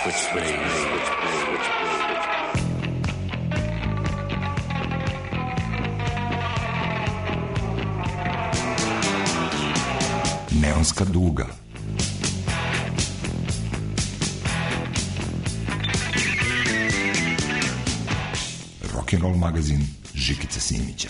Neonska duga. Rock'n'roll magazin Žikice Simića.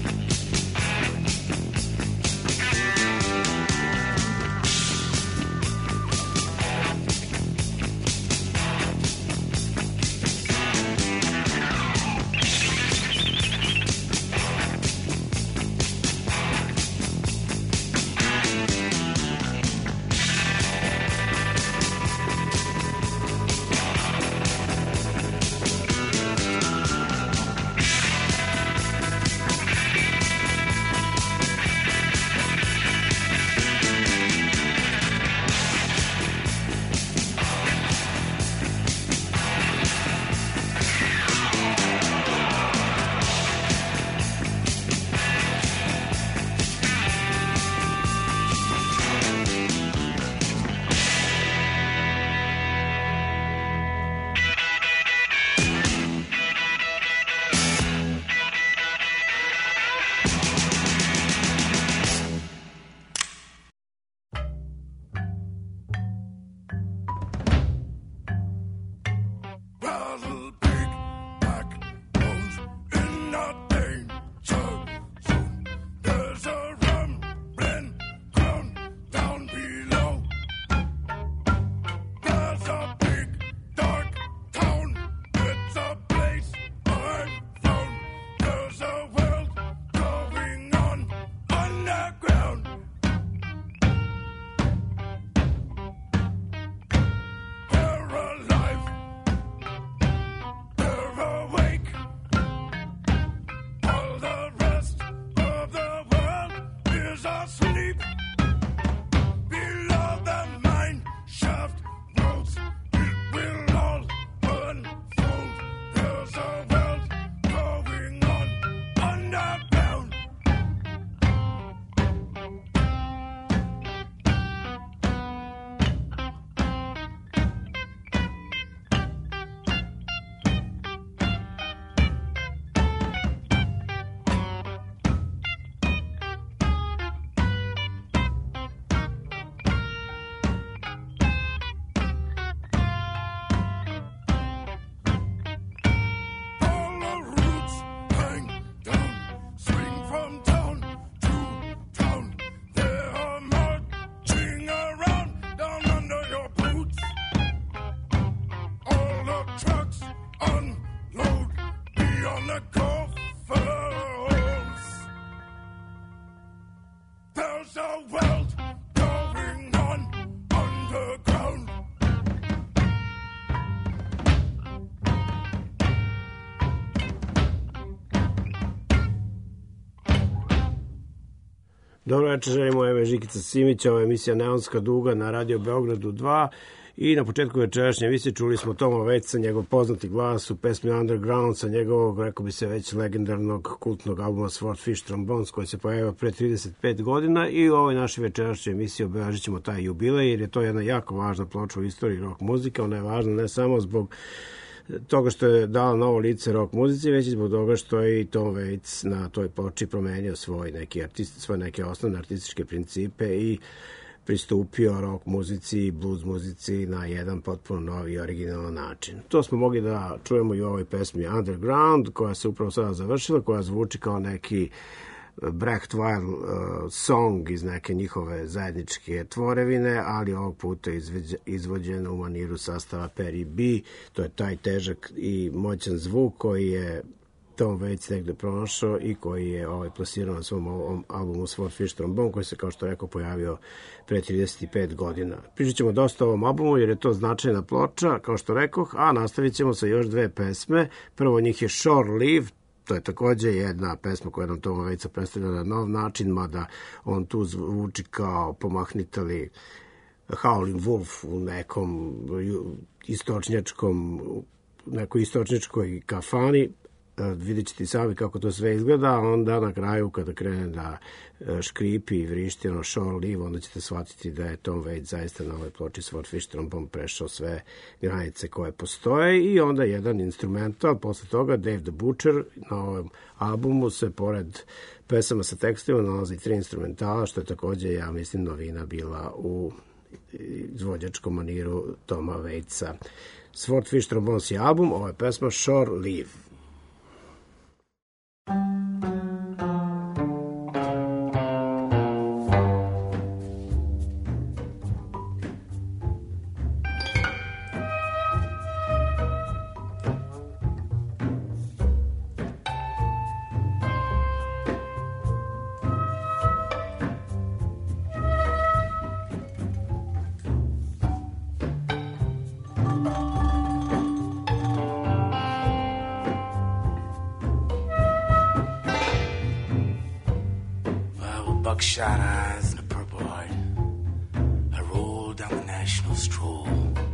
Dobro večer, želimo ime Žikica Simića, ovo je emisija Neonska duga na Radio Beogradu 2 i na početku večerašnje emisije čuli smo Toma Waitsa, njegov poznati glas u pesmi Underground sa njegovog, rekao bi se već legendarnog kultnog albuma Swordfish Trombones koji se pojavio pre 35 godina i u ovoj našoj večerašnjoj emisiji obeležit ćemo taj jubilej jer je to jedna jako važna ploča u istoriji rock muzike. Ona je važna ne samo zbog toga što je dala novo lice rock muzici, već i zbog toga što je i Tom Waits na toj ploči promenio svoje neke osnovne artističke principe i pristupio rock muzici i blues muzici na jedan potpuno novi i originalan način. To smo mogli da čujemo i u ovoj pesmi Underground, koja se upravo sada završila, koja zvuči kao neki Brechtweil song iz neke njihove zajedničke tvorevine, ali ovog puta izvođen u maniru sastava Perry B. To je taj težak i moćan zvuk koji je Tom Waits negde pronašao i koji je plasirao na svom ovom albumu Swordfish Trombone, koji se, kao što rekao, pojavio pre 35 godina. Pričat ćemo dosta o ovom albumu jer je to značajna ploča, kao što rekoh, a nastavit ćemo sa još dve pesme. Prvo njih je Shore Leave. To je takođe jedna pesma koja nam Toma Waitsa predstavlja na nov način, mada on tu zvuči kao pomahnitali Howling Wolf u nekoj istočnjačkoj kafani, vidjet ćete i sami kako to sve izgleda, a onda na kraju kada krene da škripi i vrišti ono Shore Leave, onda ćete shvatiti da je Tom Waits zaista na ovoj ploči Swordfish Trombone prešao sve granice koje postoje i onda jedan instrumental, posle toga Dave the Butcher na ovom albumu se pored pesama sa tekstima nalazi 3 instrumentala, što je takođe, ja mislim, novina bila u izvođačkom maniru Toma Waitsa. Swordfish Trombones je album, ovo je pesma Shore Leave. Buckshot eyes and a purple heart, I rolled down the national stroll.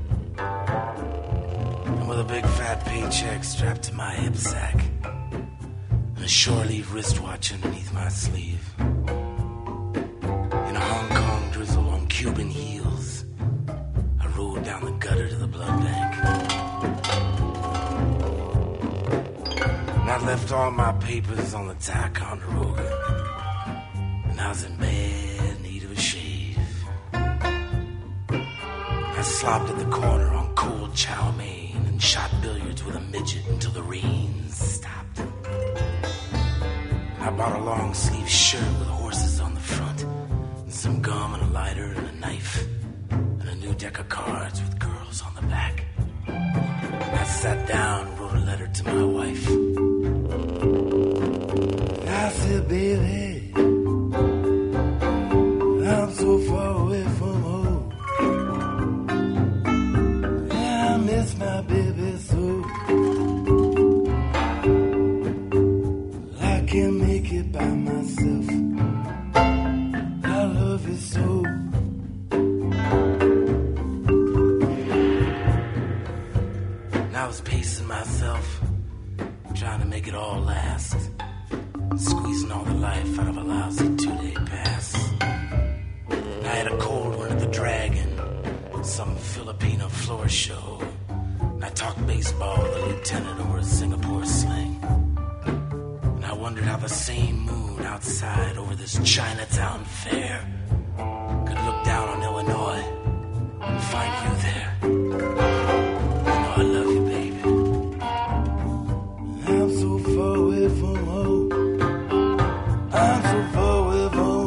And with a big fat paycheck strapped to my hip sack, and a shore leave wristwatch underneath my sleeve, in a Hong Kong drizzle on Cuban heels, I rode down the gutter to the blood bank. And I left all my papers on the Ticonderoga. I was in bad need of a shave. I slopped at the corner on cold chow mein and shot billiards with a midget until the rains stopped. I bought a long sleeve shirt with horses on the front and some gum and a lighter and a knife and a new deck of cards with girls on the back. I sat down and wrote a letter to my wife. And I said, baby, I'm so far away from home, and I miss my baby so. I can't make it by myself. I love you so. And I was pacing myself, trying to make it all last, squeezing all the life out of a lousy 2-day pass. I had a cold one at the Dragon, some Filipino floor show. And I talked baseball with a lieutenant over a Singapore sling. And I wondered how the same moon outside over this Chinatown fair could look down on Illinois and find you there. You know I love you, baby. I'm so far away from home. I'm so far away from home.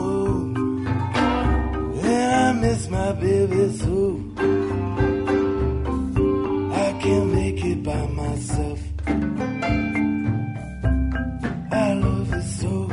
I miss my baby so. I can't make it by myself. I love you so.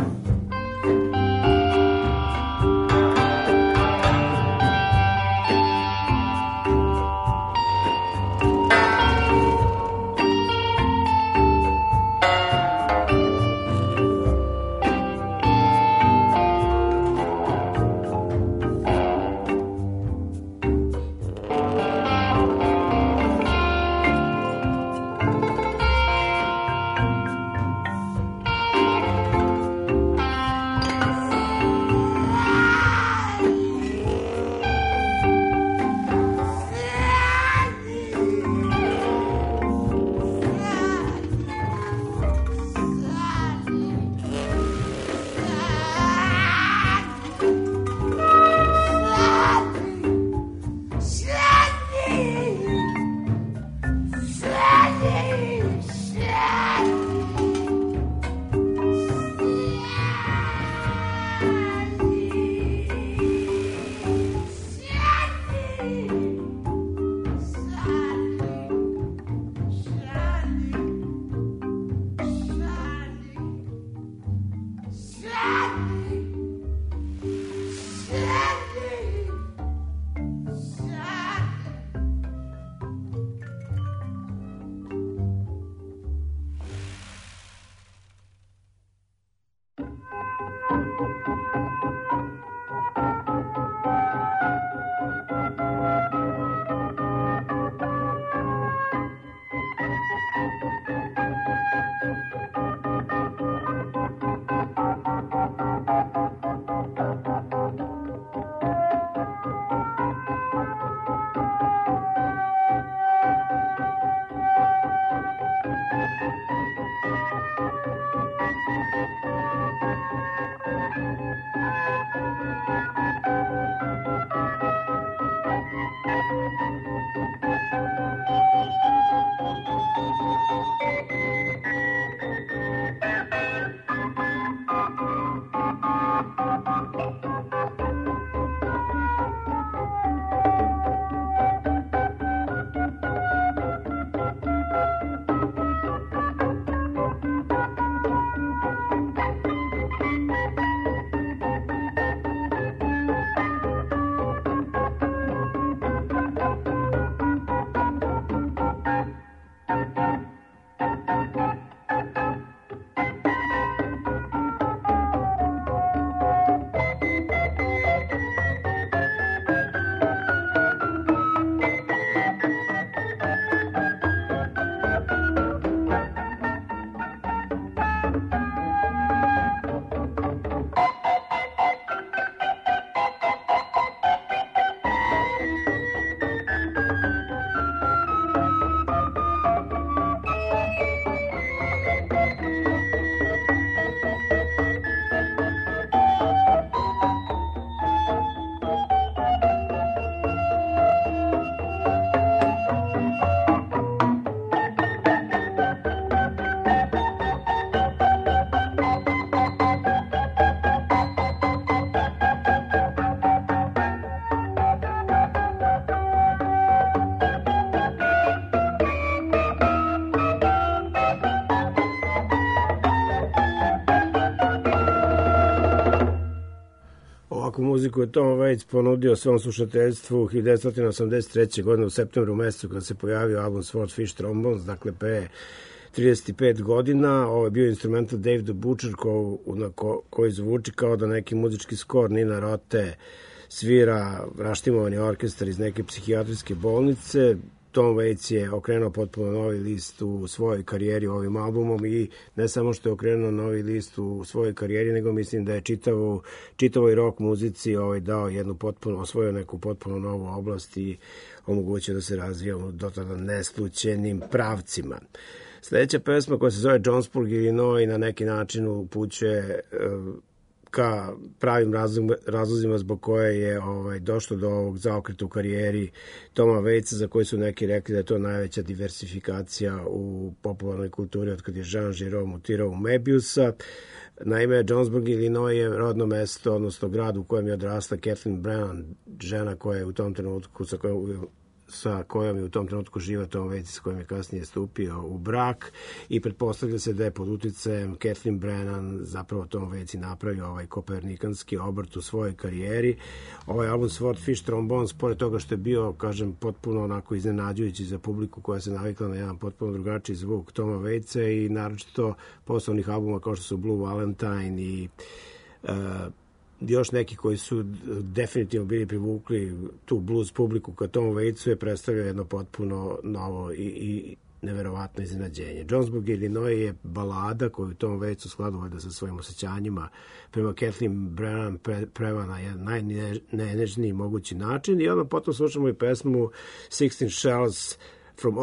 muziku je Tom Waits ponudio svom slušateljstvu 1983. godine u septembru mesecu kada se pojavio album Swordfish Trombones, dakle pre 35 godina. Ovo je bio instrumental Dave the Butcher koji zvuči kao da neki muzički skor Nina Rote svira raštimovani orkestar iz neke psihijatrijske bolnice. Tom Waits je okrenuo potpuno novi list u svojoj karijeri ovim albumom i ne samo što je okrenuo novi list u svojoj karijeri, nego mislim da je čitavoj rock muzici dao osvojio neku potpuno novu oblast i omogućio da se razvija u dotada neslućenim pravcima. Sljedeća pesma koja se zove Jonesburg, Illinois, na neki način upućuje ka pravim razlozima zbog koje je došlo do ovog zaokreta u karijeri Toma Waitsa, za koji su neki rekli da je to najveća diversifikacija u popularnoj kulturi od kad je Jean Giraud mutirao u Mebiusa. Naime, Jonesburg, Illinois je rodno mesto, odnosno grad u kojem je odrasla Kathleen Brennan, žena koja je u tom trenutku sa kojom je u tom trenutku živa Tom Waits, s kojim je kasnije stupio u brak, i pretpostavlja se da je pod uticajem Kathleen Brennan zapravo Tom Waits napravio ovaj kopernikanski obrt u svojoj karijeri. Ovaj album Swordfish Trombones, pored toga što je bio, kažem, potpuno onako iznenađujući za publiku koja se navikla na jedan potpuno drugačiji zvuk Toma Waitsa i naročito posle onih albuma kao što su Blue Valentine i još neki koji su definitivno bili privukli tu blues publiku ka Tomu Waitsu, je predstavljao jedno potpuno novo i neverovatno iznenađenje. Jonesburg, Illinois je balada koju Tom Waits u skladu sa svojim osjećanjima prema Kathleen Brennan preva na jedan najnežniji mogući način, i onda potom slušamo i pesmu 16 Shells from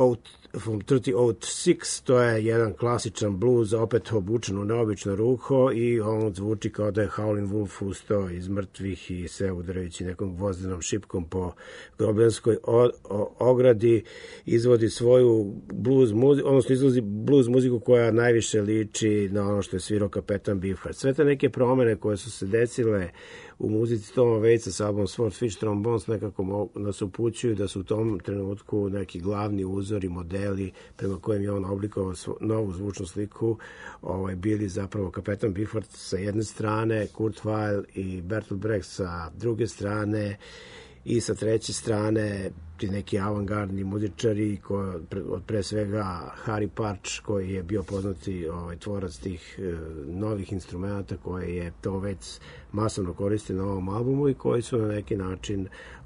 3006, to je jedan klasičan blues, opet obučen u neobično ruho, i on zvuči kao da je Howlin' Wolf ustao iz mrtvih i se udarajući nekom gvozdenom šipkom po grobljanskoj ogradi izvodi svoju blues muziku, odnosno izvodi blues muziku koja najviše liči na ono što je svirao kapetan Beefheart. Sve te neke promene koje su se desile u muzici Toma Waitsa sa albumom Swordfish Trombones nekako nas upućuju da su u tom trenutku neki glavni uzori, modeli prema kojem je on oblikovao novu zvučnu sliku bili zapravo kapetan Beefheart sa jedne strane, Kurt Weill i Bertolt Brecht sa druge strane, i sa treće strane ti neki avangardni muzičari, od pre svega Harry Parch, koji je bio poznati tvorac tih novih instrumenta koje je Tom Waits masovno koristio na ovom albumu i koji su na neki način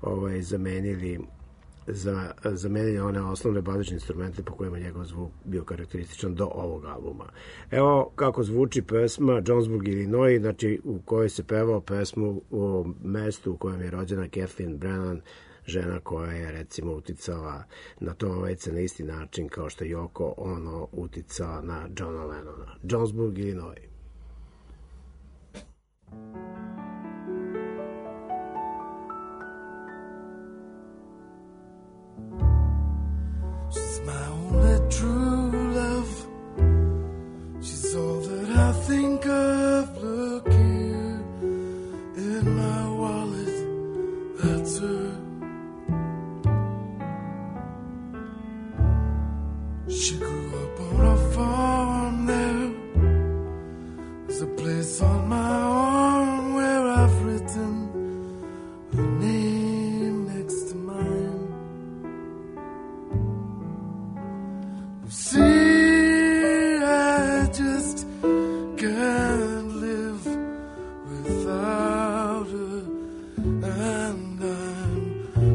zamenili one osnovne bazične instrumente po kojima njegov zvuk bio karakterističan do ovog albuma. Evo kako zvuči pesma Jonesburg, Illinois, znači u kojoj se pevao pesmu o mestu u kojem je rođena Kathleen Brennan, žena koja je recimo uticala na Toma Waitsa na isti način kao što je Yoko Ono uticala na Johna Lennona. Jonesburg, Illinois. She's my only true love. She's all that I think of. Look here in my wallet, that's her. She grew up on a farm there. There's a place on my arm where I've written her name next to mine. You see, I just can't live without her, and I'm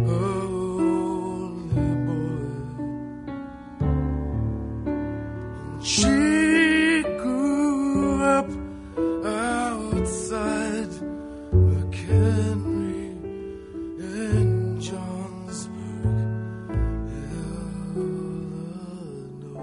only boy. She grew up outside McHenry in Johnsburg, Illinois.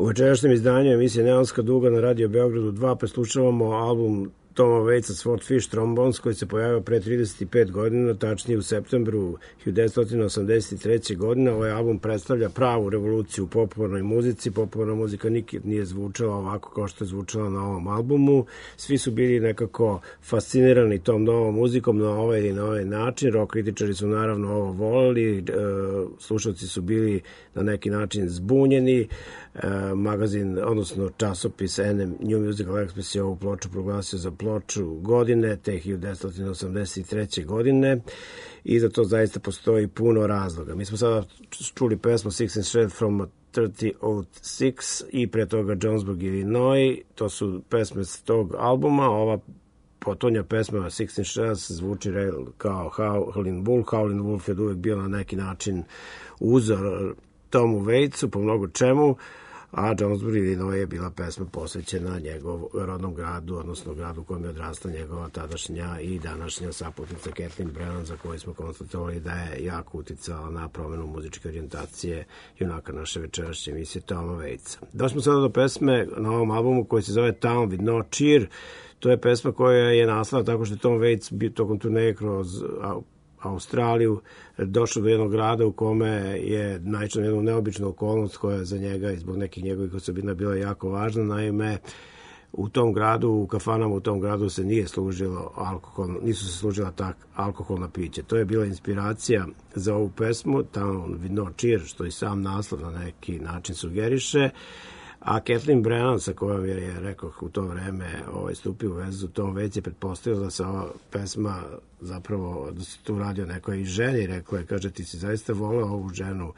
U večerašnjem izdanju emisije Neonska duga na Radio Beogradu 2 preslušavamo album Toma Waitsa Swordfish Trombones koji se pojavio pre 35 godina, tačnije u septembru 1983. godine. Ovaj album predstavlja pravu revoluciju u popularnoj muzici. Popularna muzika nikad nije zvučala ovako kao što je zvučala na ovom albumu. Svi su bili nekako fascinirani tom novom muzikom na ovaj ili na ovaj način. Rock kritičari su naravno ovo volili, slušalci su bili na neki način zbunjeni. Magazin, odnosno časopis NM New Musical Express je ovu ploču proglasio za ploču godine, te 1983. godine, i za to zaista postoji puno razloga. Mi smo sada čuli pesmu Six and Shred from 3006 i pre toga Jonesburg, Illinois. To su pesme s tog albuma. Ova potonja pesma Six and Shred zvuči kao Howlin' Wolf. Howlin' Wolf je uvijek bio na neki način uzor Tomu Waitsu po mnogo čemu, a Jonesburg, Illinois je bila pesma posvećena njegovom rodnom gradu, odnosno gradu u kojem je odrasla njegova tadašnja i današnja saputnica Kathleen Brennan, za koju smo konstatovali da je jako uticala na promenu muzičke orijentacije junaka naše večerašnje emisije Toma Waitsa. Došli smo sada do pesme na ovom albumu koji se zove Town with No Cheer. To je pesma koja je nastala tako što je Tom Waits bio tokom turneje kroz Australiju došao do jednog grada u kome je naišao na jednu neobičnu okolnost koja je za njega i zbog nekih njegovih osobina bila jako važna. Naime, u tom gradu, u kafanama u tom gradu se nije služilo alkohol, nisu se služila alkoholna pića. To je bila inspiracija za ovu pesmu Town with No Cheer, što i sam naslov na neki način sugeriše. A Kathleen Brennan, sa kojom je rekao u to vreme stupio u vezu, Tom Waits je pretpostavio da se ova pesma zapravo, da se tu radi o nekoj ženi, rekao je, kaže, ti si zaista voleo ovu ženu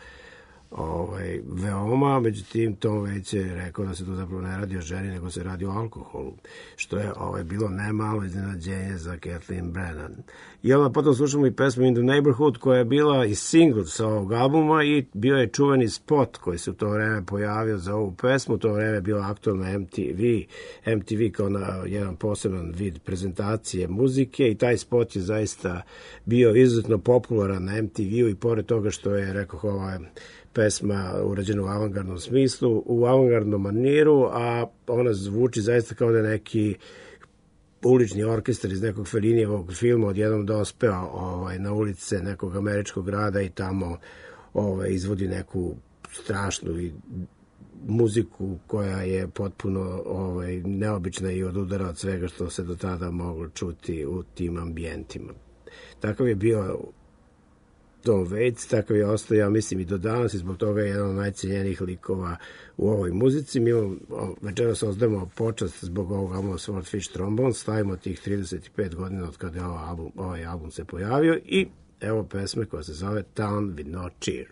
veoma, međutim Tom Waits je rekao da se to zapravo ne radi o ženi, nego se radi o alkoholu, što je bilo nemalo iznenađenje za Kathleen Brennan. I onda potom slušamo i pesmu In the Neighborhood, koja je bila i single sa ovog albuma i bio je čuveni spot koji se u to vreme pojavio za ovu pesmu. U to vreme je bila aktualna MTV kao na jedan poseban vid prezentacije muzike i taj spot je zaista bio izuzetno popularan na MTV-u i pored toga što je, rekao, ova pesma urađena u avangardnom smislu, u avangardnom maniru, a ona zvuči zaista kao da je neki ulični orkestar iz nekog Fellinijevog filma odjednom dospeo na ulice nekog američkog grada i tamo izvodi neku strašnu muziku koja je potpuno neobična i odudara od svega što se do tada moglo čuti u tim ambijentima. Takav je bio Tom Waits, takav je ostao, ja mislim, i do danas i zbog toga je jedan od najcijenjenijih likova u ovoj muzici. Mi večeras ozdajemo počast zbog ovog albuma Swordfish Trombones, stavimo tih 35 godina od kada je ovaj album se pojavio i evo pesme koja se zove Town with No Cheer.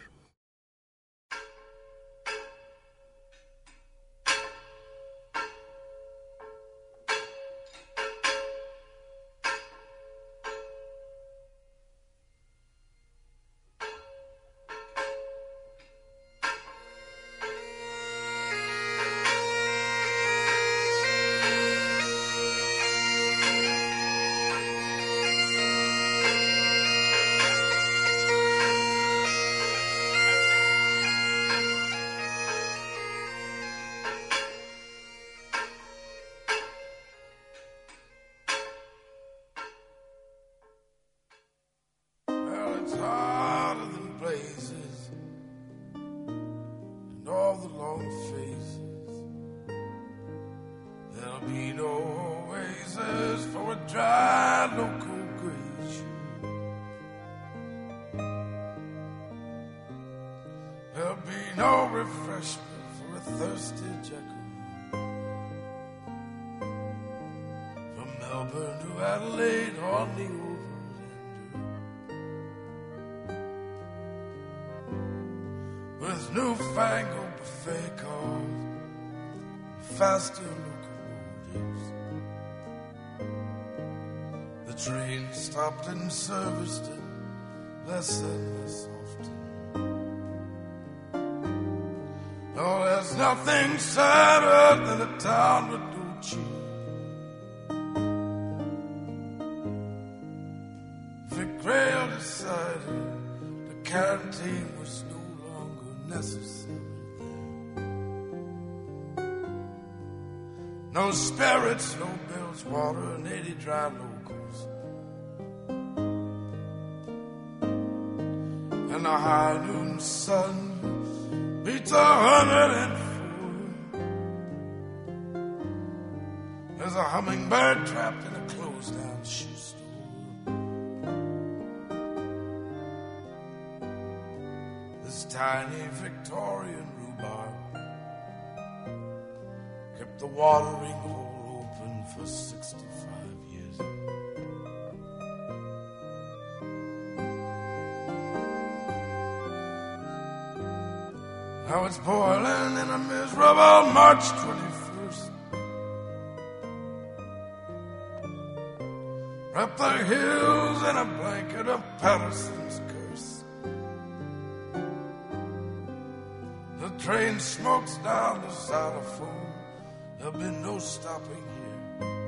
Faster locomotives. The train stopped and serviced it less and less often. No, there's nothing sadder than a town with no cheer. Vic Rail decided the canteen was no longer necessary. No spirits, no bills, water, and 80 dry locals. And the high noon sun beats 104. There's a hummingbird trapped in a closed-down shoe store. This tiny Victorian rhubarb kept the watering hole open for 65 years. Now it's boiling in a miserable March 21st. Wrap the hills in a blanket of Patterson's curse. The train smokes down the xylophone. There'll be no stopping here.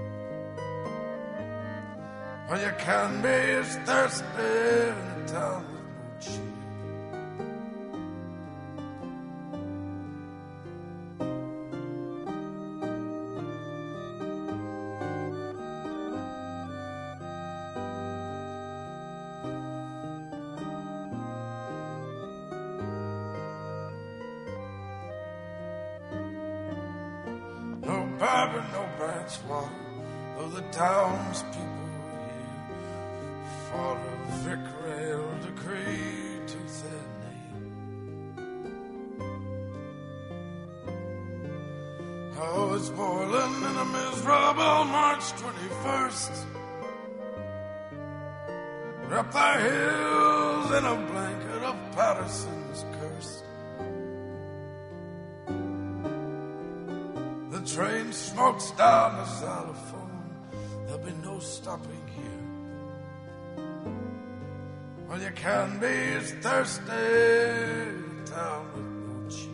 All you can be is thirsty in a town with no cheer. No bourbon, no branch water, though the townspeople here fought a vicarial decree to their name. Oh, it's boiling in a miserable March 21st. Wrap the hills in a blanket of Patterson's curse. The train smokes down the xylophone. There'll be no stopping here. All you can be is thirsty in a town with no cheese.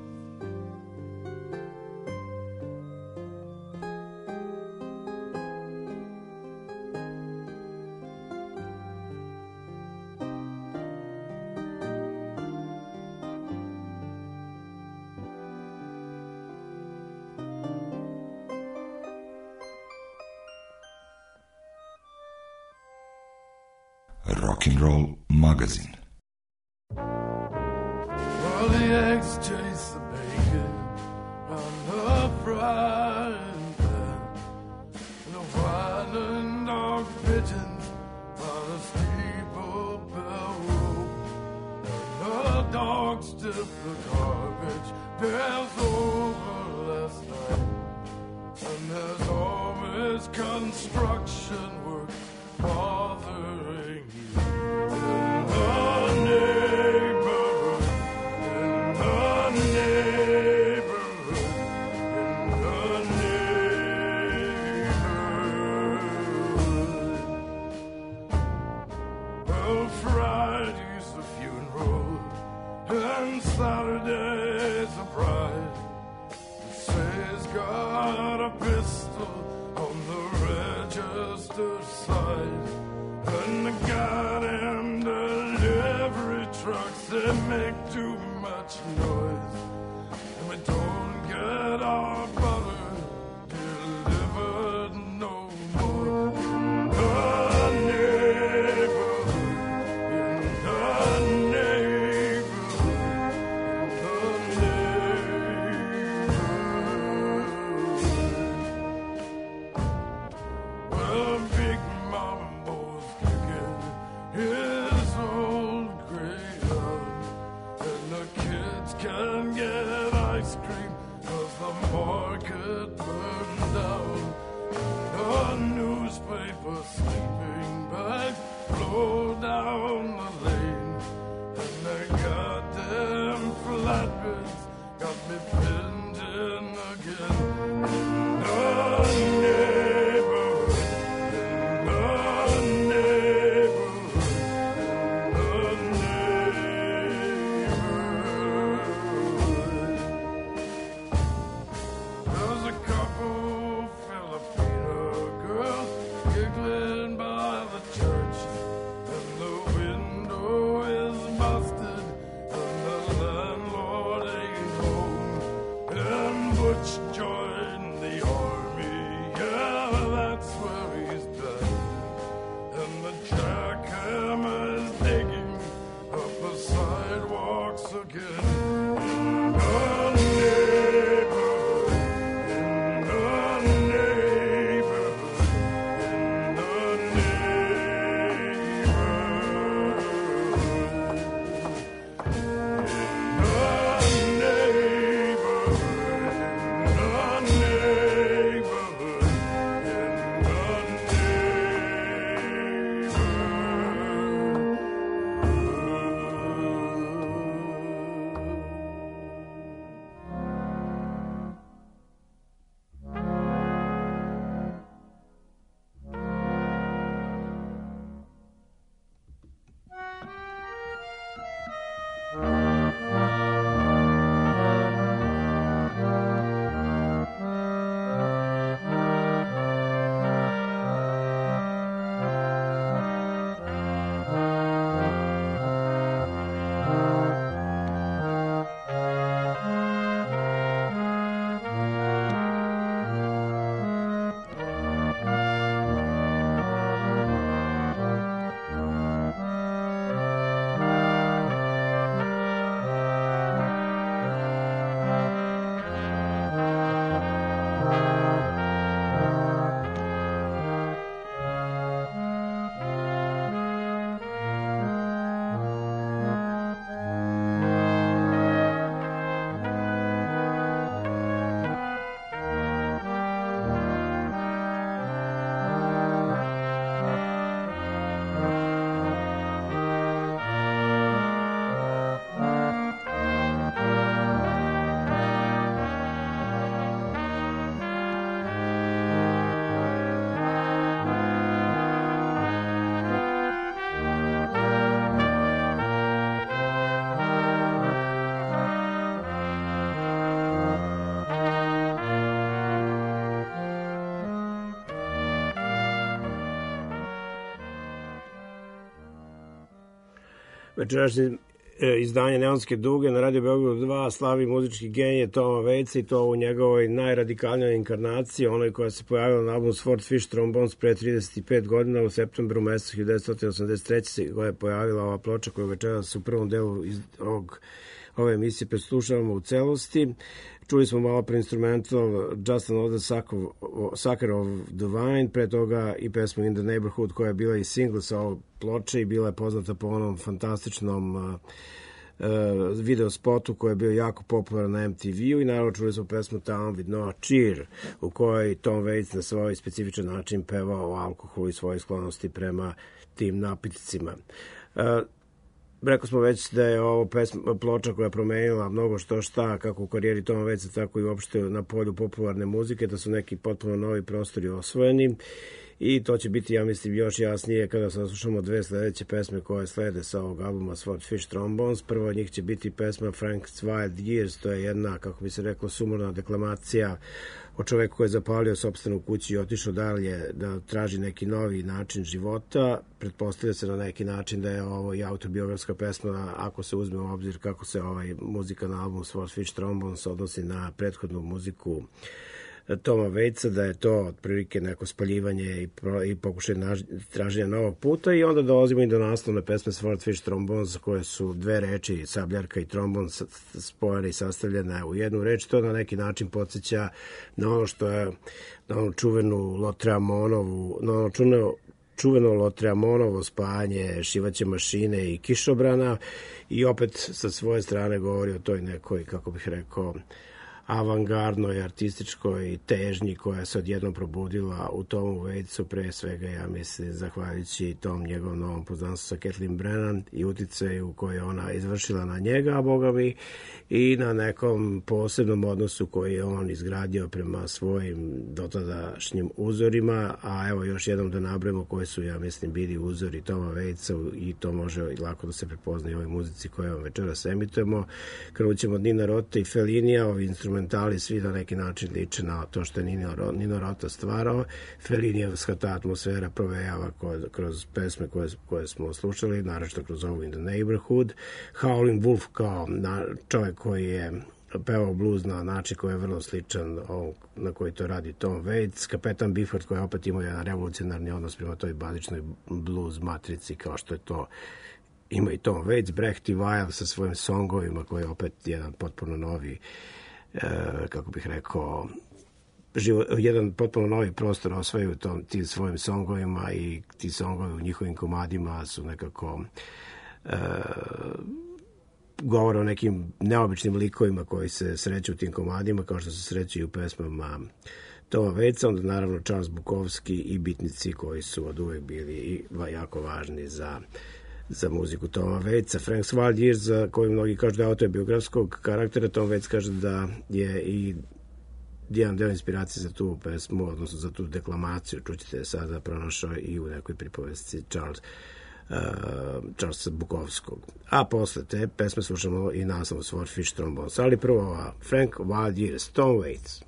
Rock'n'Roll magazin. Well, the eggs chase the bacon on the frying pan. The whining dog pigeons on the steeple bell rope. And the dogs dip the garbage pails over last night. And there's always construction work bothering you. Friday's the funeral and Saturday's a bride. Say's got a pistol on the register side, and the goddamn delivery trucks, they make too much noise, and we don't get our butter delivered no more. Well, Big Mama Večerašnje izdanje Neonske duge na Radio Beogradu 2 slavi muzički genije Toma Waitsa i to u njegovoj najradikalnijoj inkarnaciji, onoj koja se pojavila na albumu Swordfish Trombones pre 35 godina u septembru mesecu 1983. koja je pojavila ova ploča koju večeras u prvom delu ove emisije preslušavamo u celosti. Čuli smo malo pre instrumental Just Another Sucker of the Vine, pre toga i pesmu In the Neighborhood koja je bila i single sa ovog ploče i bila je poznata po onom fantastičnom video spotu koji je bio jako popularan na MTV-u i naravno čuli smo pesmu Town with No Cheer u kojoj Tom Waits na svoj specifičan način pevao o alkoholu i svoje sklonosti prema tim napitcima. Rekao smo već da je ovo ploča koja je promenila mnogo što šta, kako u karijeri Toma Waitsa, tako i uopšte na polju popularne muzike, da su neki potpuno novi prostori osvojeni i to će biti, ja mislim, još jasnije kada saslušamo dve sledeće pesme koje slede sa ovog albuma Swordfish Trombones. Prvo od njih će biti pesma Frank's Wild Years, to je jedna, kako bi se reklo, sumorna deklamacija o čoveku koji je zapalio sopstvenu kuću i otišao dalje da traži neki novi način života. Pretpostavlja se na neki način da je ovo i autobiografska pesma, ako se uzme u obzir kako se muzika na albumu Swordfish Trombones odnosi na prethodnu muziku Toma Waitsa, da je to otprilike neko spaljivanje i pokušaj traženja novog puta i onda dolazimo i do naslovne pesme Swordfish Trombones koje su dve reči, sabljarka i trombon, spojene i sastavljene u jednu reč. To na neki način podsjeća na ono što je na onu čuvenu Lotreamonovu, na ono čuveno Lotreamonovo spajanje šivaće mašine i kišobrana i opet sa svoje strane govori o toj nekoj, kako bih rekao, avangardnoj, artističkoj težnji koja se odjednom probudila u Tomu Waitsu, pre svega, ja mislim, zahvaljujući tom njegovom novom poznanstvu sa Kathleen Brennan i uticaju koje ona izvršila na njega, boga mi, i na nekom posebnom odnosu koji je on izgradio prema svojim dotadašnjim uzorima, a evo još jednom da nabrojimo koji su, ja mislim, bili uzori Toma Waitsa i to može lako da se prepozna i ovoj muzici koju vam večeras emitujemo. Krenućemo od Nina Rota i Fellinija, ovi instrumentali svi na neki način liče na to što je Nino Rota stvarao. Fellinijevska ta atmosfera provejava kroz pesme koje smo slušali, naravno kroz ovu In the Neighborhood. Howlin' Wolf kao čovjek koji je pevao blues na način koji je vrlo sličan na koji to radi Tom Waits. Kapetan Bifford koji opet ima jedan revolucionarni odnos prema toj bazičnoj blues matrici kao što je to ima i Tom Waits. Brecht i Weill sa svojim songovima koji je opet jedan potpuno novi, kako bih rekao, jedan potpuno novi prostor osvajaju tim svojim songovima i ti songovi u njihovim komadima su nekako govore o nekim neobičnim likovima koji se sreću u tim komadima, kao što se sreću i u pesmama Toma Waitsa, onda naravno Charles Bukowski i bitnici koji su od uvek bili i jako važni za muziku Toma Waitsa. Frank's Wild Years, za koji mnogi kažu da je autobiografskog karaktera, Tom Waits kaže da je i jedan deo inspiracije za tu pesmu, odnosno za tu deklamaciju, čućete sada, pronašao i u nekoj pripovesti Charlesa Bukowskog. A posle te pesme slušamo i naslov Swordfish Trombones. Ali prvo Frank Wild Years, Tom Waits.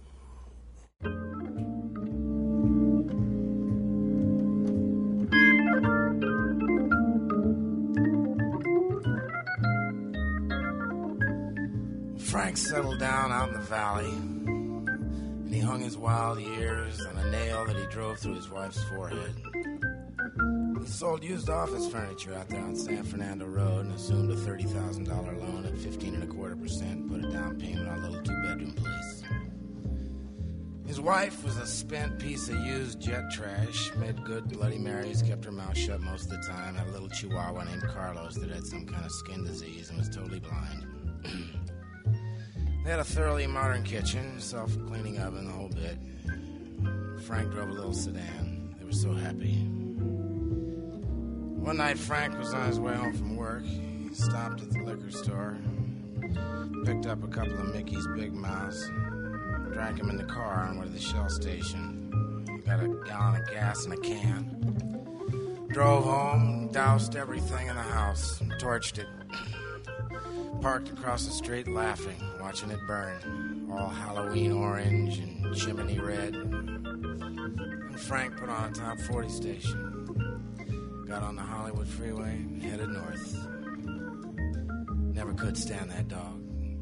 Frank settled down out in the valley, and he hung his wild years on a nail that he drove through his wife's forehead. He sold used office furniture out there on San Fernando Road and assumed a $30,000 loan at 15.25%, put a down payment on a little two-bedroom place. His wife was a spent piece of used jet trash, made good Bloody Marys, kept her mouth shut most of the time, had a little chihuahua named Carlos that had some kind of skin disease and was totally blind. They had a thoroughly modern kitchen, self-cleaning oven, the whole bit. Frank drove a little sedan. They were so happy. One night, Frank was on his way home from work. He stopped at the liquor store, picked up a couple of Mickey's Big Mouths, drank them in the car on the way to the Shell station. Got a gallon of gas in a can. Drove home, doused everything in the house, torched it. Parked across the street laughing, watching it burn, all Halloween orange and chimney red. And Frank put on a top 40 station, got on the Hollywood freeway and headed north. Never could stand that dog.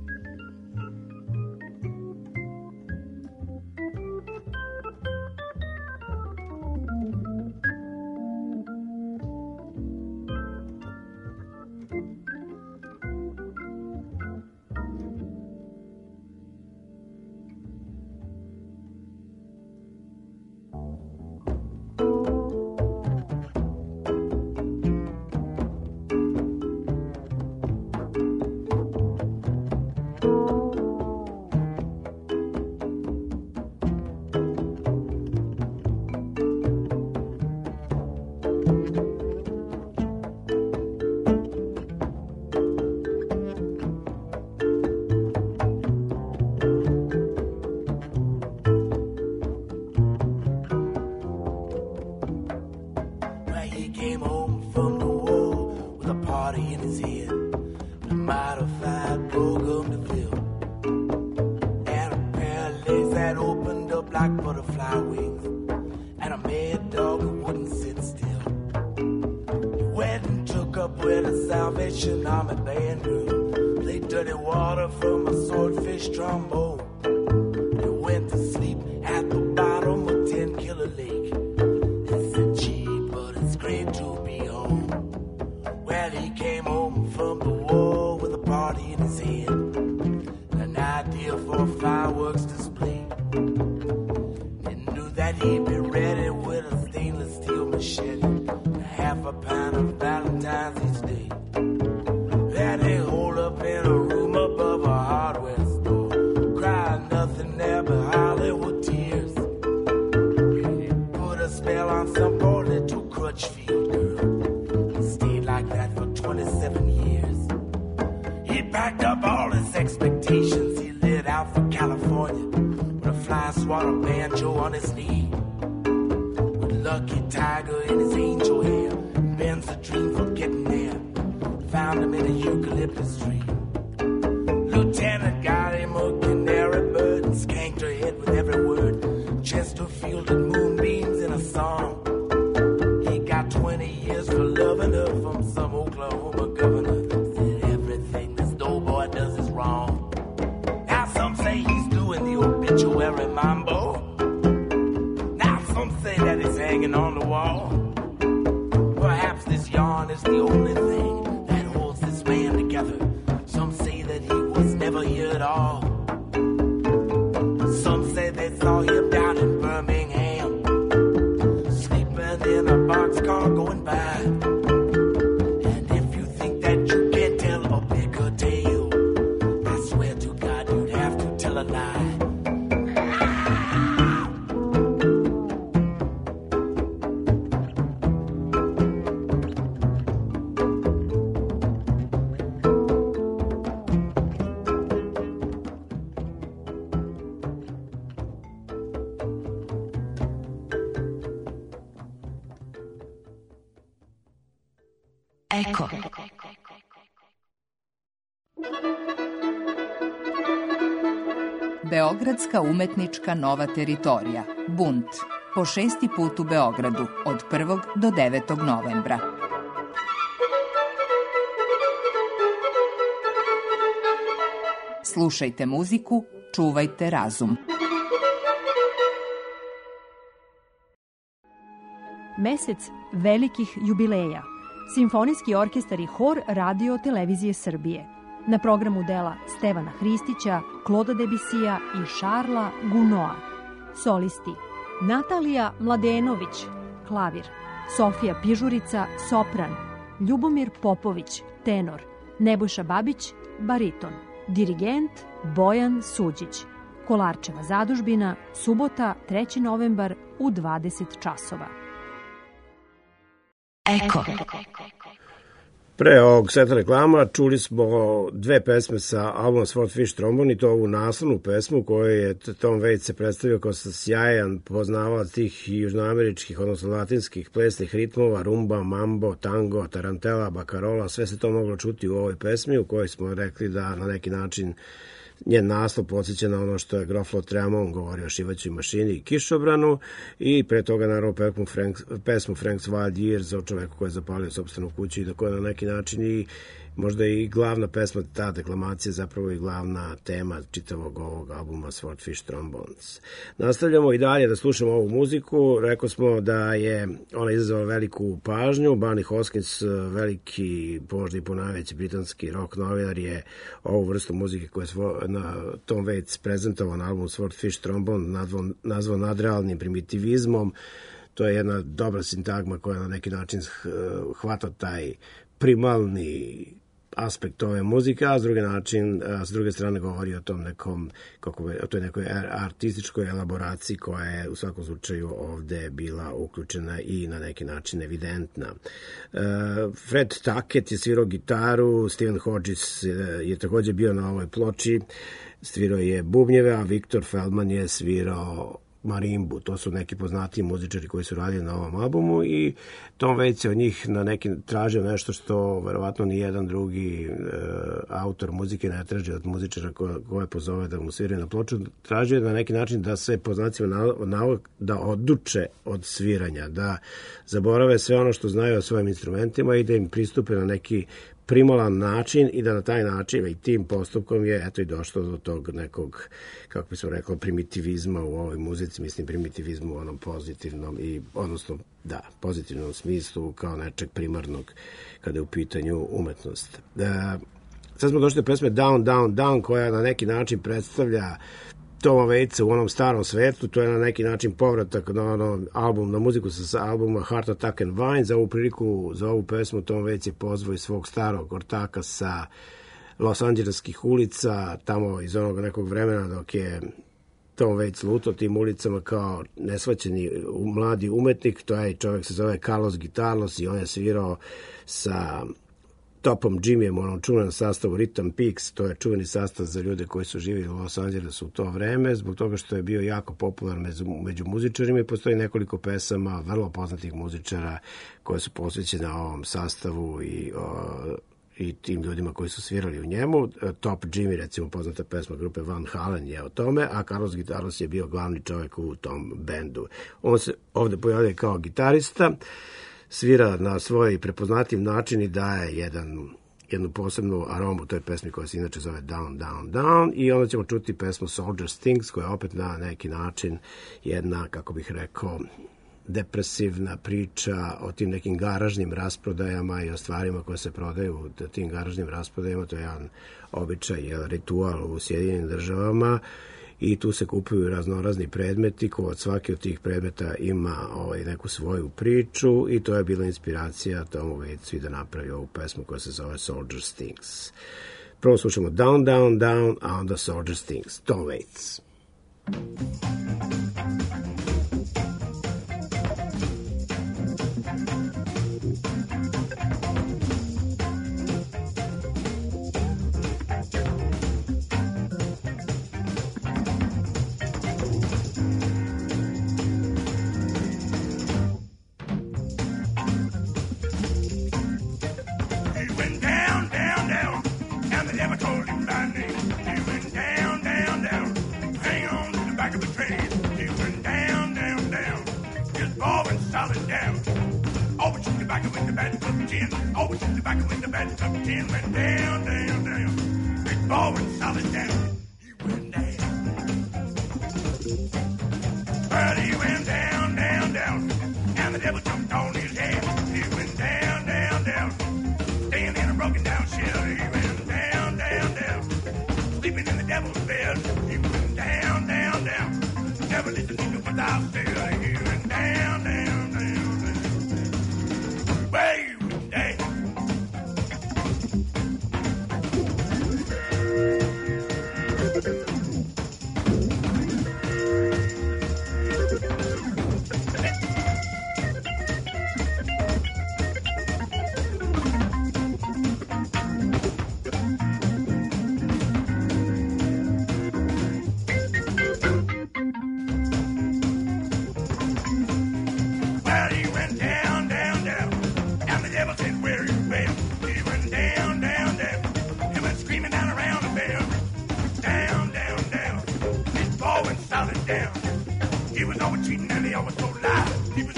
Eko. Beogradska umetnička nova teritorija, Bunt, po 6. put u Beogradu, od 1. do 9. novembra. Slušajte muziku, čuvajte razum. Mesec velikih jubileja. Simfonijski orkestar i hor Radio Televizije Srbije. Na programu dela Stevana Hristića, Kloda Debisija i Šarla Gunoa. Solisti: Natalija Mladenović, klavir; Sofija Pižurica, sopran; Ljubomir Popović, tenor; Nebojša Babić, bariton; dirigent Bojan Suđić. Kolarčeva zadužbina, subota, 3. novembar u 20 časova. Eko. Pre ovog seta reklama čuli smo dve pesme sa albuma Swordfish Trombone, i to ovu naslovnu pesmu koju je Tom Waits se predstavio kao sjajan poznavalac tih južnoameričkih, odnosno latinskih plesnih ritmova, rumba, mambo, tango, tarantela, bakarola, sve se to moglo čuti u ovoj pesmi u kojoj smo rekli da na neki način njen naslov podsjeća na ono što je Grof Lautréamont govorio o šivaćoj mašini i kišobranu, i pre toga naravno pesmu Frank's Wild Years o čoveku koji je zapalio sopstvenu kuću i da koja na neki način i možda i glavna pesma, ta deklamacija zapravo i glavna tema čitavog ovog albuma Swordfish Trombones. Nastavljamo i dalje da slušamo ovu muziku. Rekao smo da je ona izazvala veliku pažnju. Barney Hoskins, veliki, možda i ponajveći britanski rock novinar, je ovu vrstu muzike koju je na Tom Waits prezentovao na albumu Swordfish Trombone nazvao nadrealnim primitivizmom. To je jedna dobra sintagma koja na neki način hvata taj primalni aspekt ove muzike, a s druge strane govori o tom nekom, o toj nekoj artističkoj elaboraciji koja je u svakom slučaju ovde bila uključena i na neki način evidentna. Fred Tackett je svirao gitaru, Stephen Hodges je takođe bio na ovoj ploči, svirao je bubnjeve, a Viktor Feldman je svirao marimbu. To su neki poznatiji muzičari koji su radili na ovom albumu i Tom Waits je od njih na neki tražio nešto što verovatno ni jedan drugi autor muzike ne traži od muzičara koje pozove da mu sviraju na ploču. Tražio je na neki način da se po znacima da oduče od sviranja, da zaborave sve ono što znaju o svojim instrumentima i da im pristupe na neki primalan način i da na taj način i tim postupkom je eto i došlo do tog nekog, kako bi se rekao, primitivizma u ovoj muzici, mislim primitivizmu u onom pozitivnom i odnosno da, pozitivnom smislu kao nečeg primarnog kada je u pitanju umetnost. Sad smo došli do pesme Down, Down, Down koja na neki način predstavlja Toma Waitsa u onom starom svetu. To je na neki način povratak na album, na muziku sa albuma Heart Attack and Vine. Za ovu priliku, za ovu pesmu Tom Waits je pozvao i svog starog ortaka sa Los Angeleskih ulica, tamo iz onog nekog vremena dok je Tom Waits lutao tim ulicama kao nesvaćeni mladi umetnik. To je čovjek se zove Carlos Guitarlos i on je svirao sa Topom Jimmyjem, onom čuvenom sastavu Rhythm Peaks. To je čuveni sastav za ljude koji su živjeli u Los Angelesu u to vreme, zbog toga što je bio jako popularan među muzičarima i postoji nekoliko pesama vrlo poznatih muzičara koje su posvećene ovom sastavu i tim ljudima koji su svirali u njemu. Top Jimmy, recimo poznata pesma grupe Van Halen je o tome, a Carlos Guitarlos je bio glavni čovjek u tom bendu. On se ovde pojavljuje kao gitarista, svira na svoj prepoznatljiv način i daje jednu posebnu aromu toj pesmi koja se inače zove Down, Down, Down i onda ćemo čuti pesmu Soldiers Things koja je opet na neki način jedna, kako bih rekao, depresivna priča o tim nekim garažnim rasprodajama i o stvarima koje se prodaju u tim garažnim rasprodajama. To je jedan običaj, ritual u Sjedinjenim Državama i tu se kupuju raznorazni predmeti, ko od svaki od tih predmeta ima neku svoju priču i to je bila inspiracija Tomu Waitsu da napravi ovu pesmu koja se zove Soldiers Things. Prvo slušamo Down, Down, Down, a onda Soldiers Things. Tom Waits.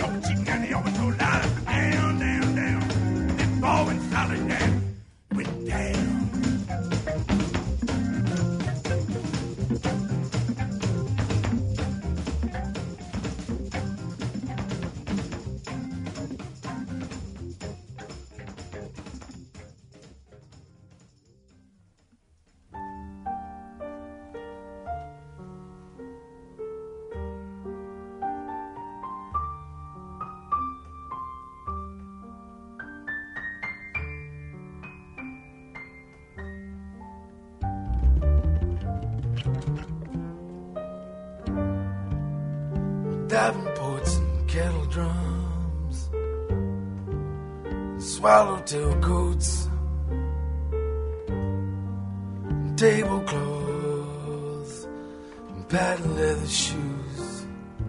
With Davenports and kettle drums, swallowtail coats, and tablecloths, and patent leather shoes,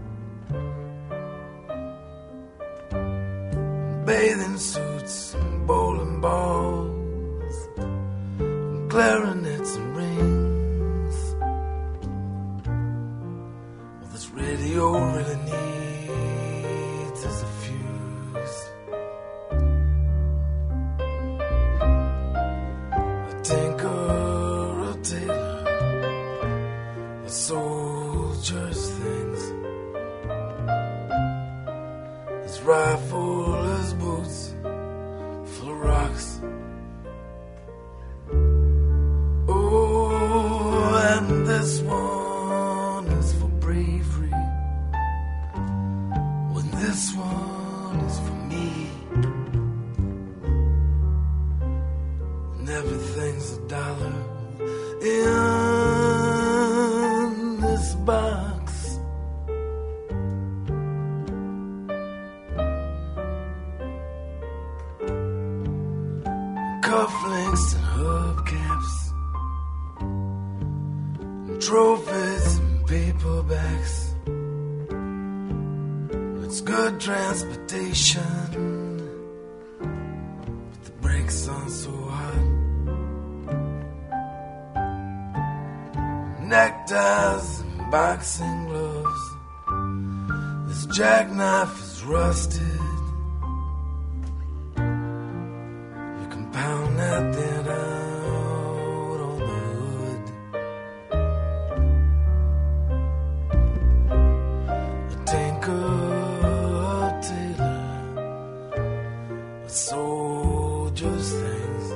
and bathing suits, and bowling balls, and clarinets and rings. All this radio really needs is a fuse. A tinker, a tailor, a soldier's things, his rifle, his boots, full of rocks. Oh, and this one is for bravery, when this one is for me, and everything's a dollar in this box. Cufflinks and hubcaps, and trophies and paperbacks. It's good transportation, but the brakes aren't so hot. Neckties and boxing gloves, this jackknife is rusted. You can pound that thing out on the hood. A tinker, a tailor, a soldier's things,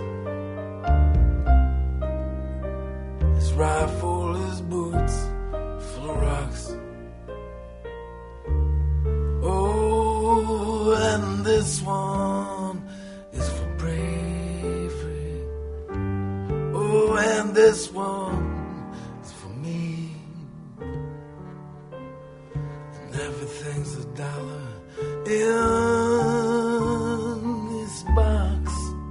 his rifle, his boots, full of rocks. Oh, and this one is for bravery. Oh, and this one is for me. And everything's a dollar in this box.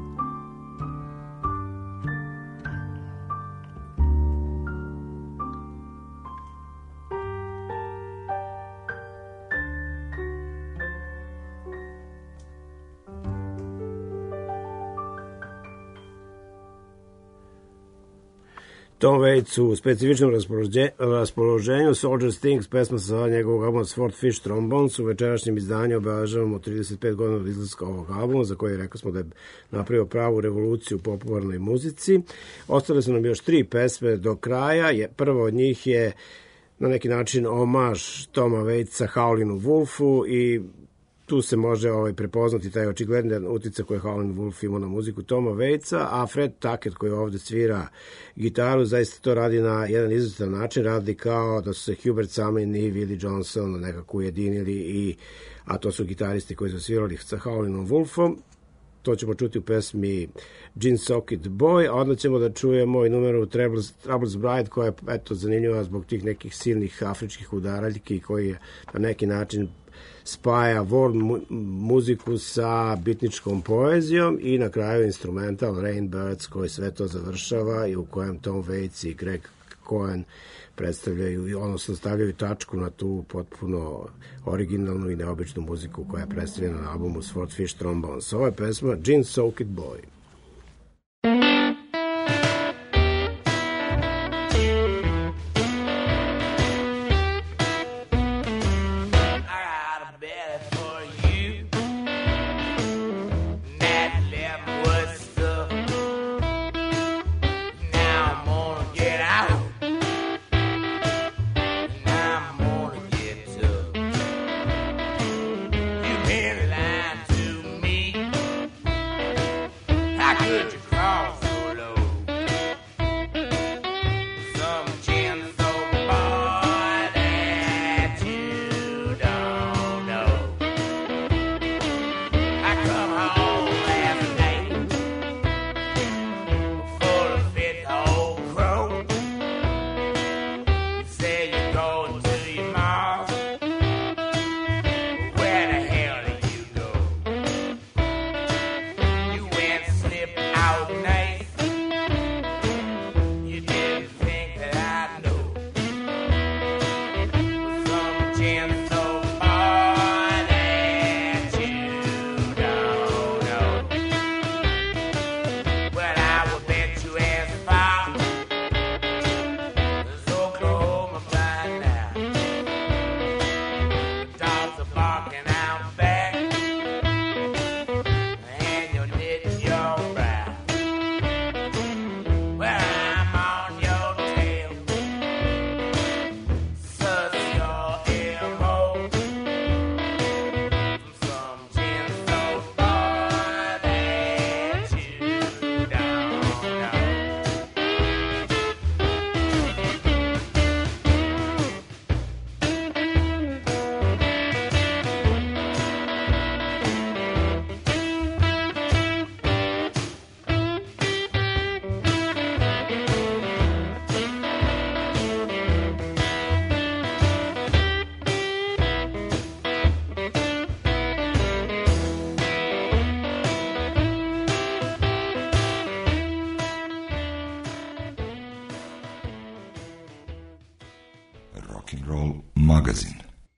Tom Waits u specifičnom raspoloženju Soldier's Things, pesma sa njegovog albuma Swordfish Trombones. U večerašnjem izdanju obeležavamo 35 godina od izlaska ovog albuma, za koji rekao smo da je napravio pravu revoluciju u popularnoj muzici. Ostale su nam još 3 pesme do kraja. Prva od njih je na neki način omaž Toma Waitsa Howlinu Wolfu i tu se može prepoznati taj očigledan uticaj koji je Howlin' Wolf imao na muziku Toma Waitsa, a Fred Tackett koji ovde svira gitaru zaista to radi na jedan izuzetan način, radi kao da su se Hubert Sumlin i Willie Johnson nekako ujedinili, a to su gitaristi koji su svirali sa Howlinom Wolfom. To ćemo čuti u pesmi Gin Socket Boy, a onda ćemo da čujemo i numeru Troubles Bride, koja je zanimljiva zbog tih nekih silnih afričkih udaraljki koji je na neki način spaja world muziku sa bitničkom poezijom, i na kraju instrumental Rainbirds koji sve to završava i u kojem Tom Waits i Greg Cohen predstavljaju, odnosno stavljaju tačku na tu potpuno originalnu i neobičnu muziku koja je predstavljena na albumu Swordfish Trombones. Ovo je pesma Gin Socket Boy. Rock and Roll magazin.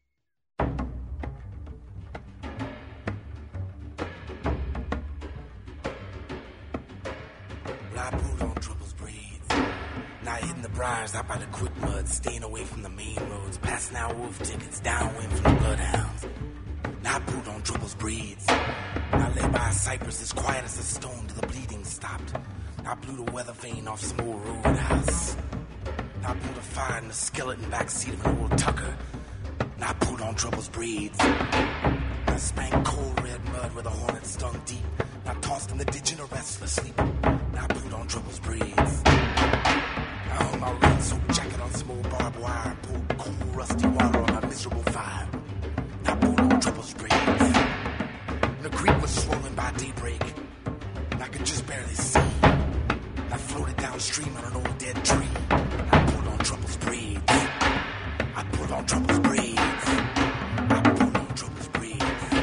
Briars out by the quick mud, staying away from the main roads, passing out wolf tickets, downwind from the bloodhounds. Now I brewed on Drubble's breeds. I lay by a cypress as quiet as a stone till the bleeding stopped. I blew the weather vane off some old roadhouse. I pulled a fire in the skeleton backseat of an old Tucker. Now I brewed on Drubble's breeds. I spanked cold red mud where the hornet stung deep. Now I tossed in the ditch in a restless sleep. Now I brewed on Drubble's breeds. I hung my rain-soaked jacket on some old barbed wire and poured cold, rusty water on my miserable fire. I pulled on Drubble's breeds. And the creek was swollen by daybreak, and I could just barely see. And I floated downstream on an old dead tree. I pulled on Drubble's breeds. I pulled on Drubble's breeds. I pulled on Drubble's breeds.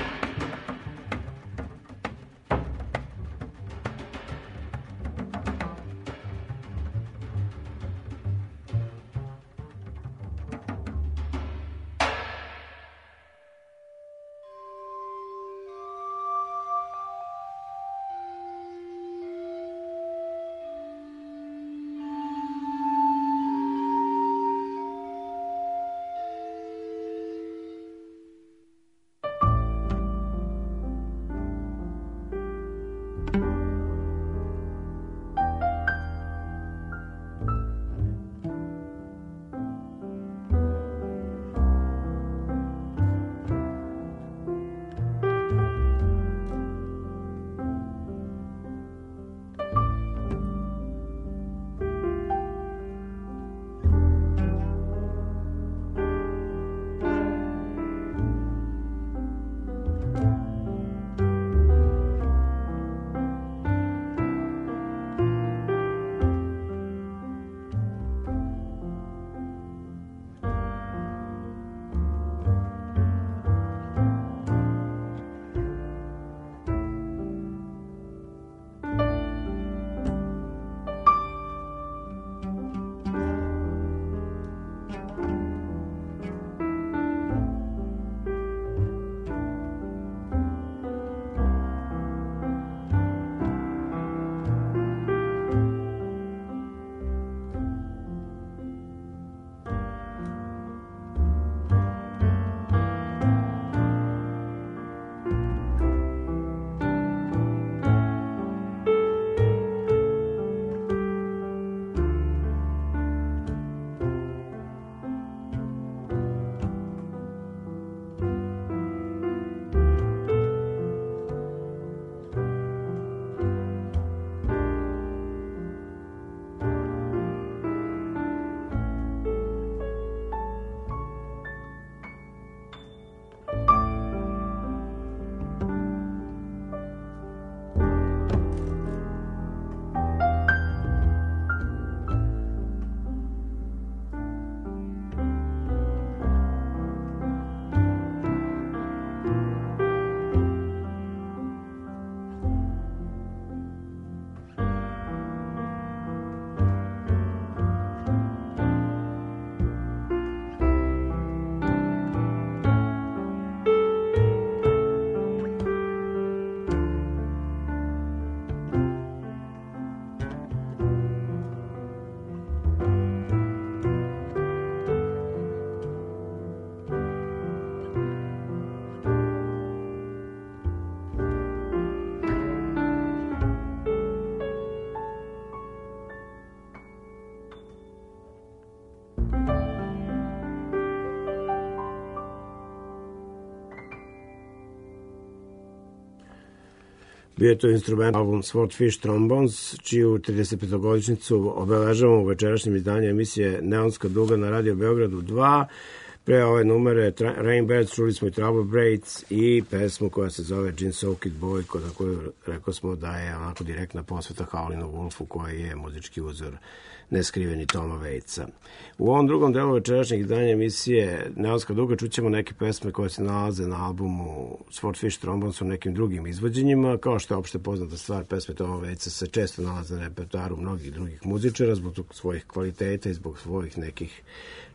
Bio je to instrument album Swordfish Trombones, čiju 35-godišnjicu obeležavamo u večerašnjem izdanju emisije Neonska duga na Radio Beogradu 2. Pre ove numere Rainbirds čuli smo i Trouble Braids i pesmu koja se zove Gin Soaked Boy, za koju rekao smo da je onako direktna posveta Howlinu Wolfu, koji je muzički uzor neskriveni Toma Waitsa. U ovom drugom delu večerašnjeg izdanja emisije Neonska duga čućemo neke pesme koje se nalaze na albumu Swordfish Trombones u nekim drugim izvođenjima. Kao što je opšte poznata stvar, pesme Toma Waitsa se često nalaze na repertoaru mnogih drugih muzičara zbog svojih kvaliteta i zbog svojih nekih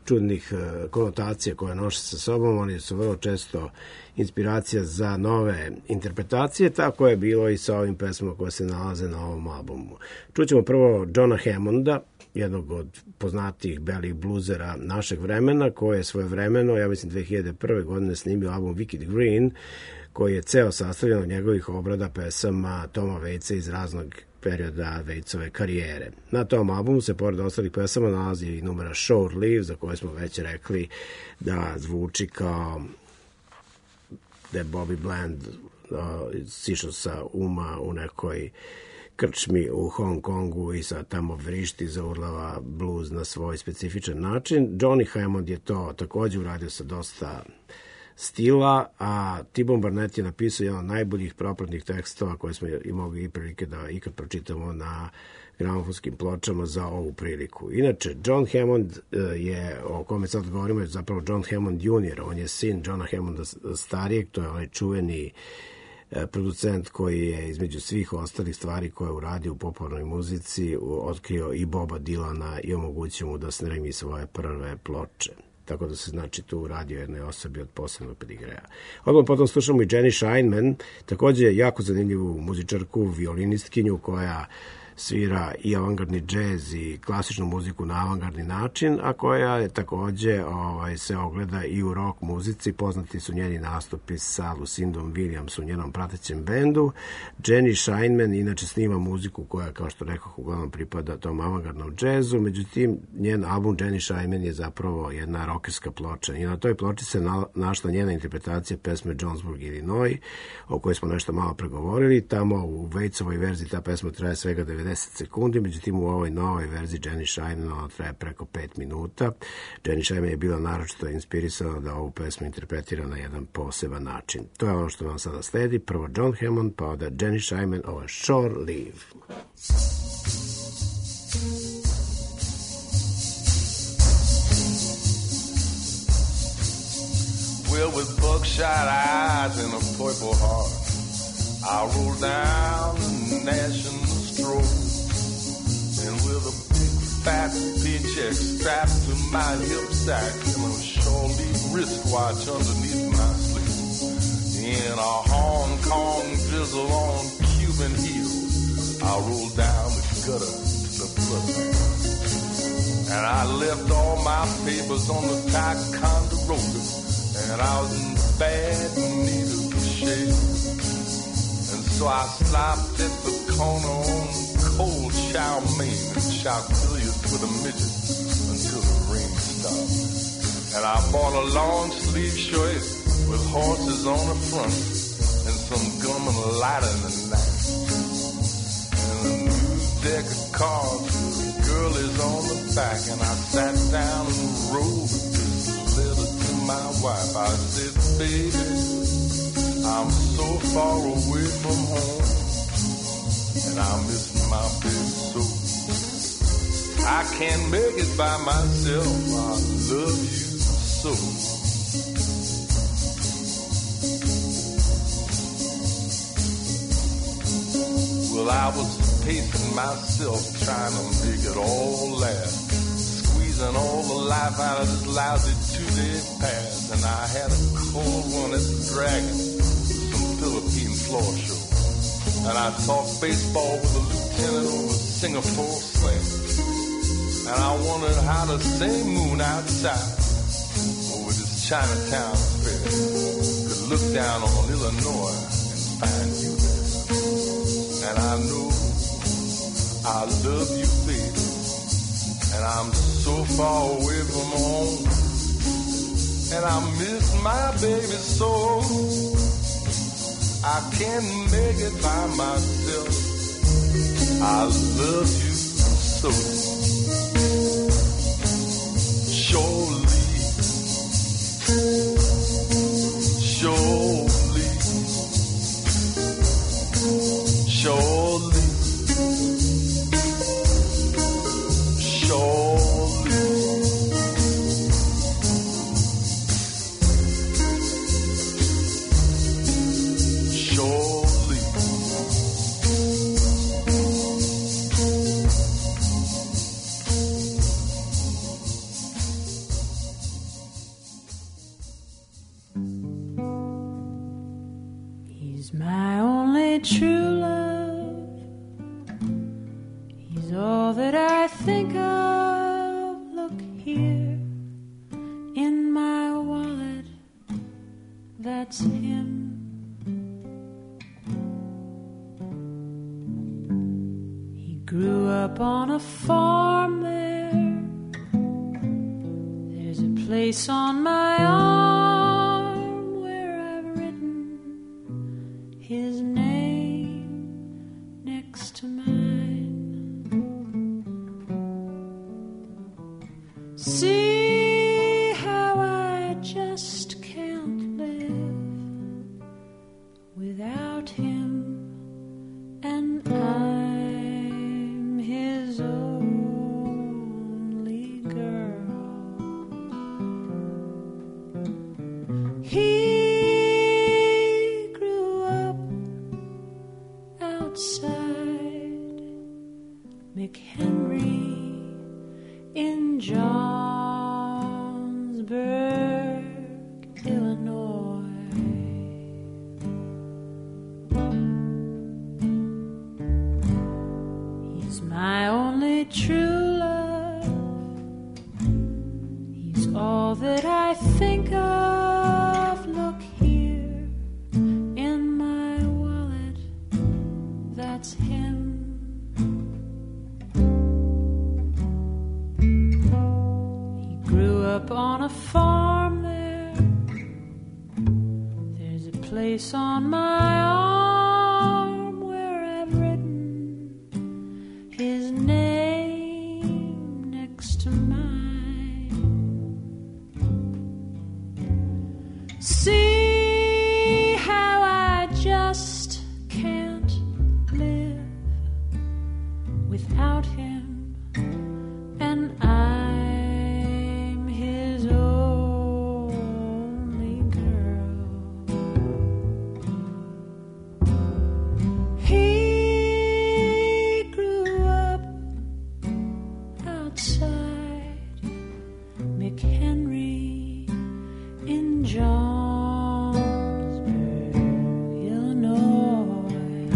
čudnih konotacija koje noše sa sobom. Oni su vrlo često inspiracija za nove interpretacije, tako je bilo i sa ovim pesmama koje se nalaze na ovom albumu. Čućemo prvo Johna Hammonda, jednog od poznatijih belih bluzera našeg vremena, koji je svojevremeno, ja mislim 2001. godine snimio album Wicked Green, koji je ceo sastavljen od njegovih obrada pesama Toma Waitsa iz raznog perioda Waitsove karijere. Na tom albumu se pored ostalih pesama nalazi i numera Short Lived, za koje smo već rekli da zvuči kao da je Bobby Bland sišao sa uma u nekoj krčmi u Hong Kongu i sad tamo vrišti, zaurlava blues na svoj specifičan način. Johnny Hammond je to također uradio sa dosta stila, a T-Bone Barnett je napisao jedan od najboljih propratnih tekstova koje smo imali i prilike da ikad pročitamo na gramofonskim pločama za ovu priliku. Inače, John Hammond je, o kome sad govorimo, je zapravo John Hammond Jr. On je sin Johna Hammonda starijeg, to je onaj čuveni producent koji je između svih ostalih stvari koje je uradio u popularnoj muzici otkrio i Boba Dylana i omogućio mu da snimi svoje prve ploče. Tako da se znači tu radi o jednoj osobi od posebnog pedigreja. Odmah potom slušamo i Jenny Scheinman, također jako zanimljivu muzičarku, violinistkinju koja svira i avangardni džez i klasičnu muziku na avangardni način, a koja je također se ogleda i u rock muzici. Poznati su njeni nastupi sa Lucindom Williams u njenom pratećem bendu. Jenny Scheinman inače snima muziku koja, kao što rekao, uglavnom pripada tom avangardnom džezu, međutim njen album Jenny Scheinman je zapravo jedna rockerska ploča i na toj ploči se našla njena interpretacija pesme Jonesburg, Illinois, o kojoj smo nešto malo pregovorili. Tamo u Waitsovoj verziji ta pesma traje svega 90 sekundi, međutim u ovoj novoj verziji Jenny Scheinman ona traje preko 5 minuta. Jenny Scheinman je bila naročito inspirisana da ovu pesmu interpretira na jedan poseban način. To je ono što nam sada sledi. Prvo John Hammond, pa onda Jenny Scheinman, ovo je Short Lived. Well, with buckshot eyes and a purple heart, I roll down the National Stroll, and with a big fat paycheck strapped to my hip sack and a short-leaf wristwatch underneath my sleeve, in a Hong Kong drizzle on Cuban heels, I roll down the gutter to the bloodline, and I left all my papers on the Ticonderoga, and I was in bad need of a shave. And so I stopped at the corner on Cold Chow Mein and shot billiards with a midget until the rain stopped. And I bought a long sleeve shirt with horses on the front and some gum and a lighter in the night. And a new deck of cards with girlies on the back, and I sat down and wrote this letter to my wife. I said, baby, I'm so far away from home, and I miss my baby so. I can't make it by myself. I love you so. Well, I was pacing myself, trying to make it all last, squeezing all the life out of this lousy 2-day pass, and I had a cold one at the Dragon, some Philippine floor show, and I talked baseball with a lieutenant over Singapore sling, and I wondered how the same moon outside over this Chinatown fair could look down on Illinois and find you there. And I know I love you, baby, and I'm so far away from home, and I miss my baby so. I can't make it by myself. I love you so. Surely, surely, surely, surely. Surely, He's all that I think of. Look here in my wallet, that's him. He grew up on a farm there. There's a place on my arm where I've written his name next to mine. See how I just can't live without him, and I'm his only girl. He grew up outside McHenry in Johnsburg, Illinois. He's my only true love. He's all that I think of. Look here in my wallet, that's him. Up on a farm there. There's a place on my arm where I've written his name next to mine. See how I just can't live without him, and I'm his only girl. He grew up outside McHenry in Johnsburg, Illinois.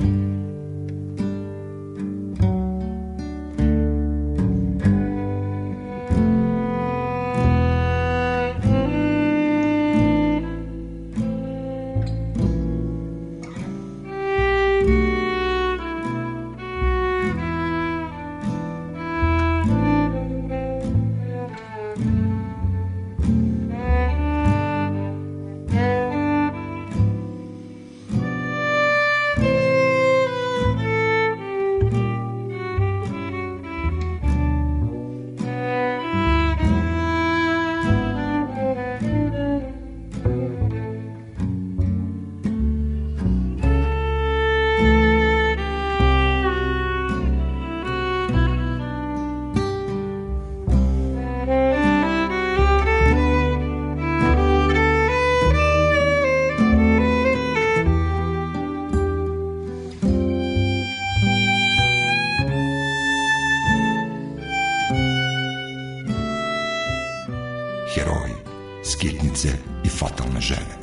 Heroji, skitnice i fatalne žene.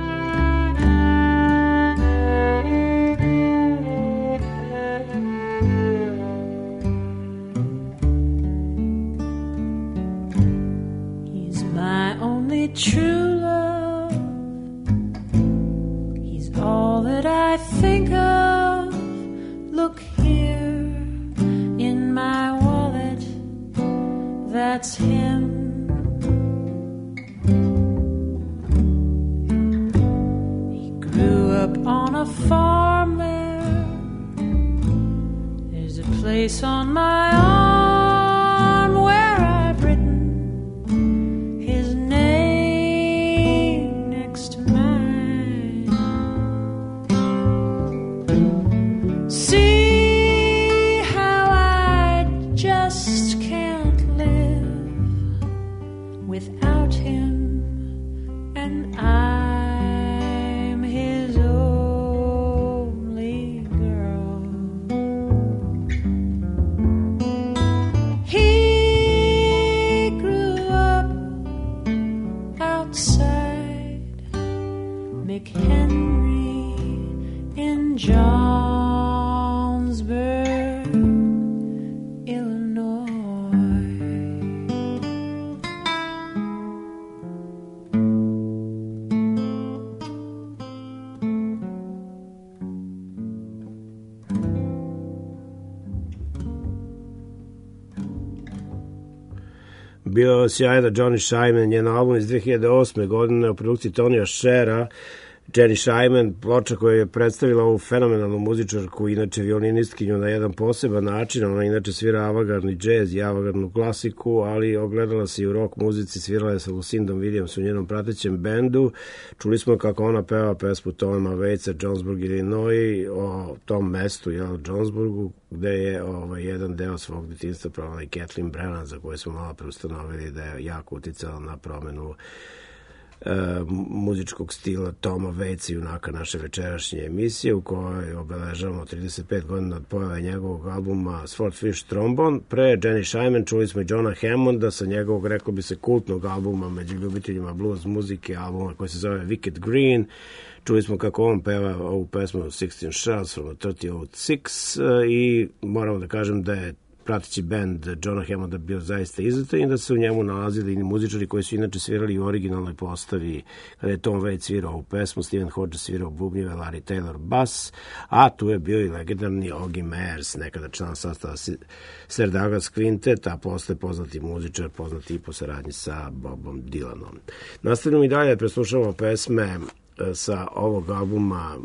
He's my only true love. He's all that I think of. Look here in my wallet, that's him. On a farm there. There's a place on my arm where I've written his name next to mine. See how I just can't live without him, and I'm his only girl. bio sjajna Johnny Scheinman, njen album iz 2008. godine u produkciji Tonija Shera. Jenny Scheinman, ploča koja je predstavila ovu fenomenalnu muzičarku, inače violinistkinju na jedan poseban način. Ona inače svira avangardni džez i avangardnu klasiku, ali ogledala se i u rock muzici, svirala je sa Lucindom Williams u njenom pratećem bendu. Čuli smo kako ona peva pesmu Toma Waitsa, Jonesburg, Illinois, o tom mestu, Jonesburgu, gde je jedan deo svog detinjstva provala i Kathleen Brennan, za koju smo malo preustanovili da je jako uticala na promenu muzičkog stila Toma Waitsa, junaka naše večerašnje emisije, u kojoj obeležavamo 35 godina od pojave njegovog albuma Swordfish Trombone. Pre Jenny Scheinman čuli smo i Johna Hammonda sa njegovog, rekao bi se, kultnog albuma među ljubiteljima blues muzike, albuma koji se zove Wicked Green. Čuli smo kako on peva ovu pesmu 16 Shells from a 3006 i moramo da kažem da je prateći bend Johna Hammonda bio zaista izuzetan i da se u njemu nalazili i muzičari koji su inače svirali u originalnoj postavi. Kada je Tom Waits svirao ovu pesmu, Stephen Hodges svirao bubnjeve, Larry Taylor bas, a tu je bio i legendarni Oggy Meyers, nekada član sastava Sir Douglas Quintet, a posle poznati muzičar, poznati i po saradnji sa Bobom Dylanom. Nastavljamo i dalje, preslušamo pesme sa ovog albuma,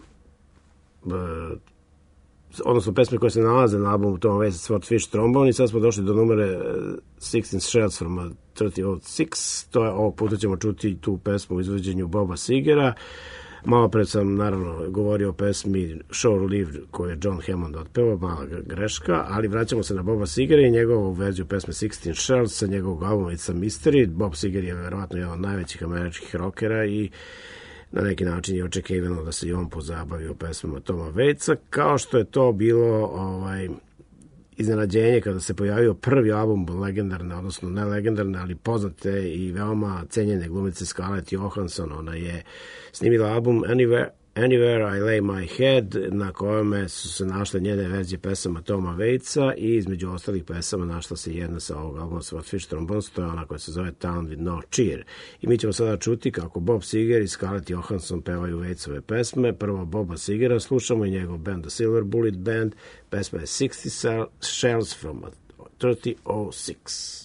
odnosno pesme koje se nalaze na albumu Tom Waits Swordfish Trombone, i sad smo došli do numere 16 Shells from a 3006. To je, ovog puta ćemo čuti tu pesmu u izvođenju Boba Segera. Malo pred sam naravno govorio o pesmi Shore Leave koju je John Hammond otpevao, mala greška, ali vraćamo se na Boba Segera i njegovu verziju pesme 16 Shells sa njegovog albuma It's a Mystery. Bob Seger je verovatno jedan od najvećih američkih rockera i na neki način je očekivano da se i on pozabavi o pesmama Toma Waitsa, kao što je to bilo iznenađenje kada se pojavio prvi album legendarne, odnosno ne legendarne, ali poznate i veoma cenjene glumice Scarlett Johansson. Ona je snimila album Anywhere I Lay My Head, na kojome su se našle njene verzije pesama Toma Waitsa i između ostalih pesama našla se jedna sa ovog albuma Swordfish Trombone, to je ona koja se zove Town with No Cheer. I mi ćemo sada čuti kako Bob Seger i Scarlett Johansson pevaju Waitsove pesme. Prvo Boba Segera slušamo i njegov band The Silver Bullet Band. Pesma je 60 Shells from a 3006.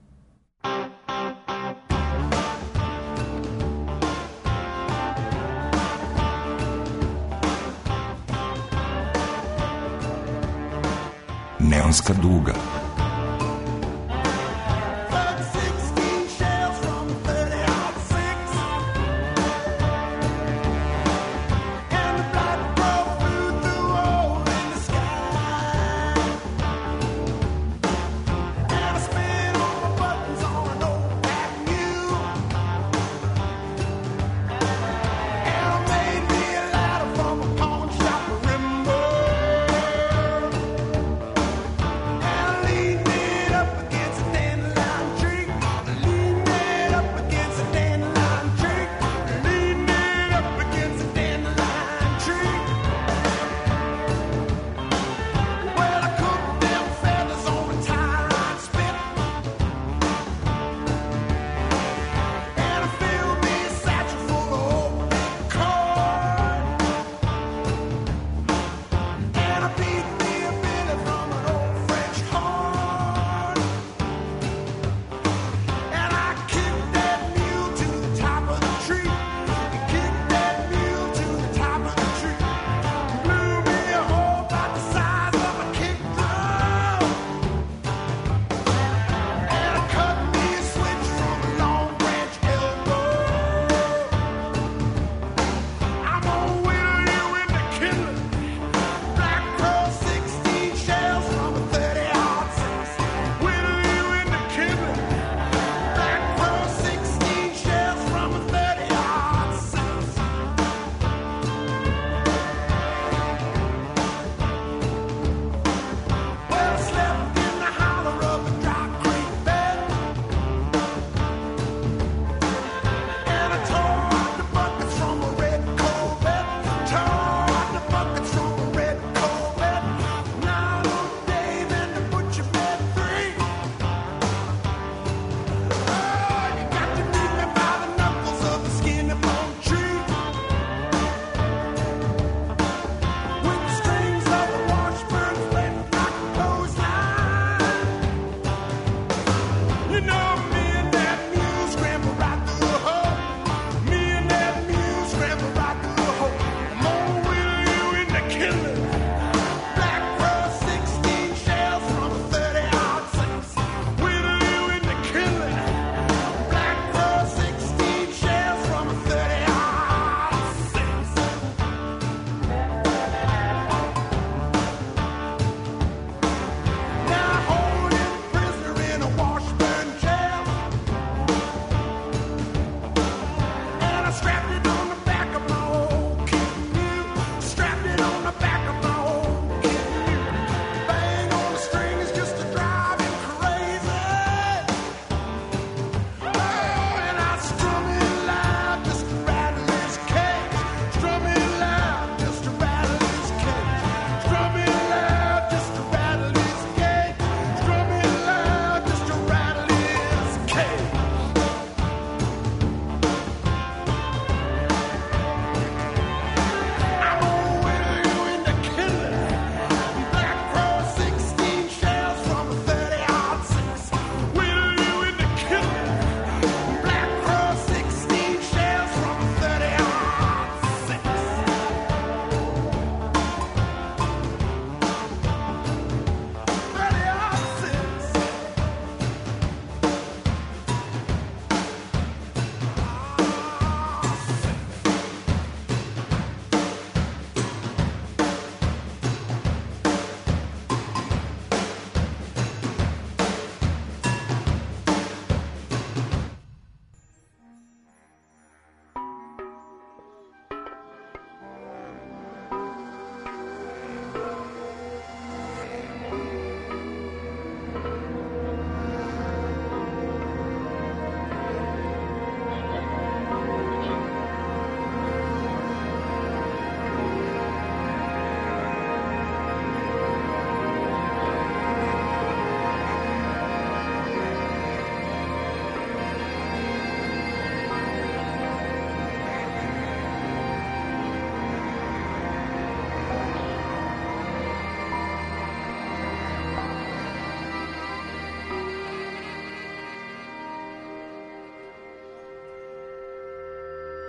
Neonska duga. Leave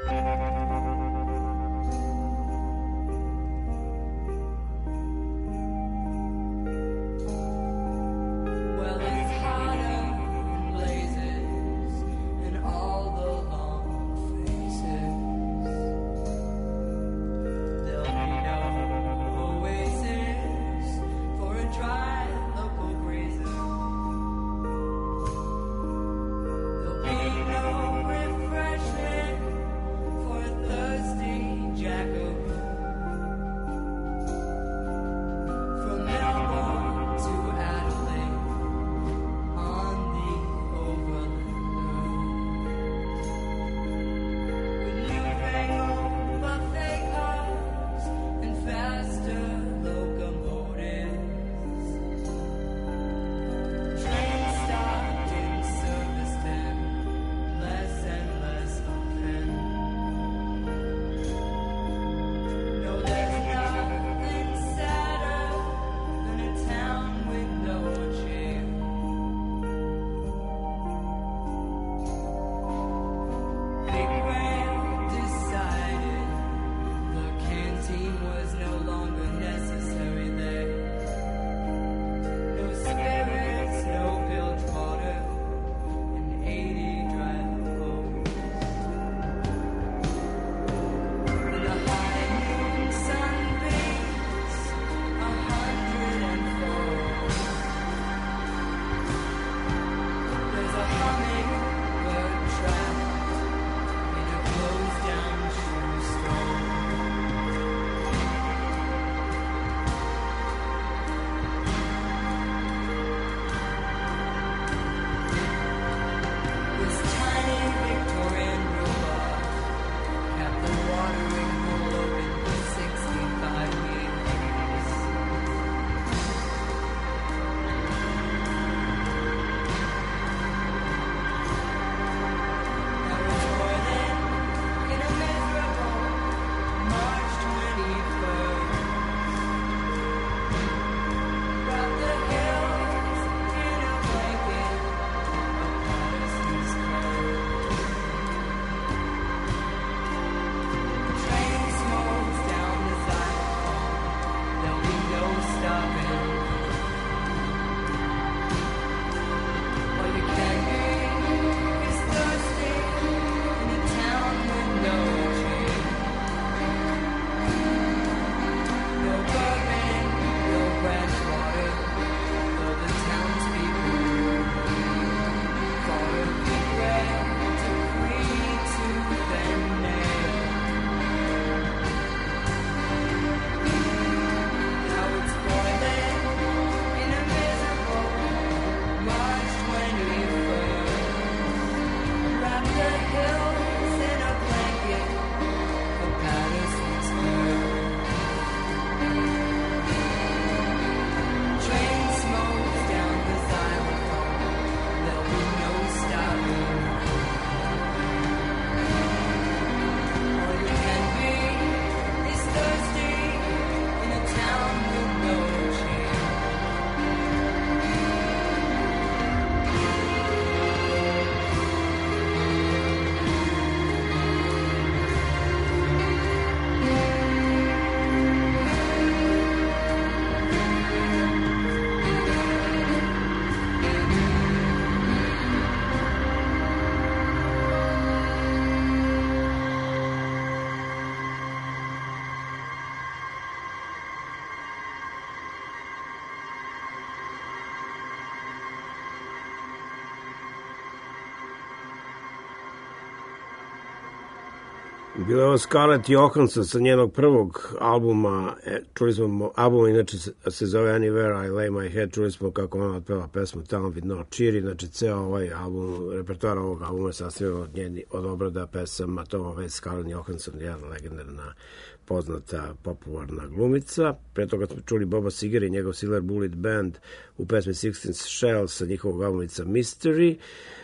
Bila je ovo Scarlett Johansson sa njenog prvog albuma, čuli smo, album inače se zove Anywhere I Lay My Head, čuli smo kako ona otpeva pesmu Town with No Cheer, znači ceo ovaj album, repertoar ovog albuma je sastavljen od obrada pesama Toma Waits. Scarlett Johansson, jedna legendarna, poznata, popularna glumica. Pre toga smo čuli Boba Seger i njegov Silver Bullet Band u pesmi 16 Shells sa njihovog albumica Mystery.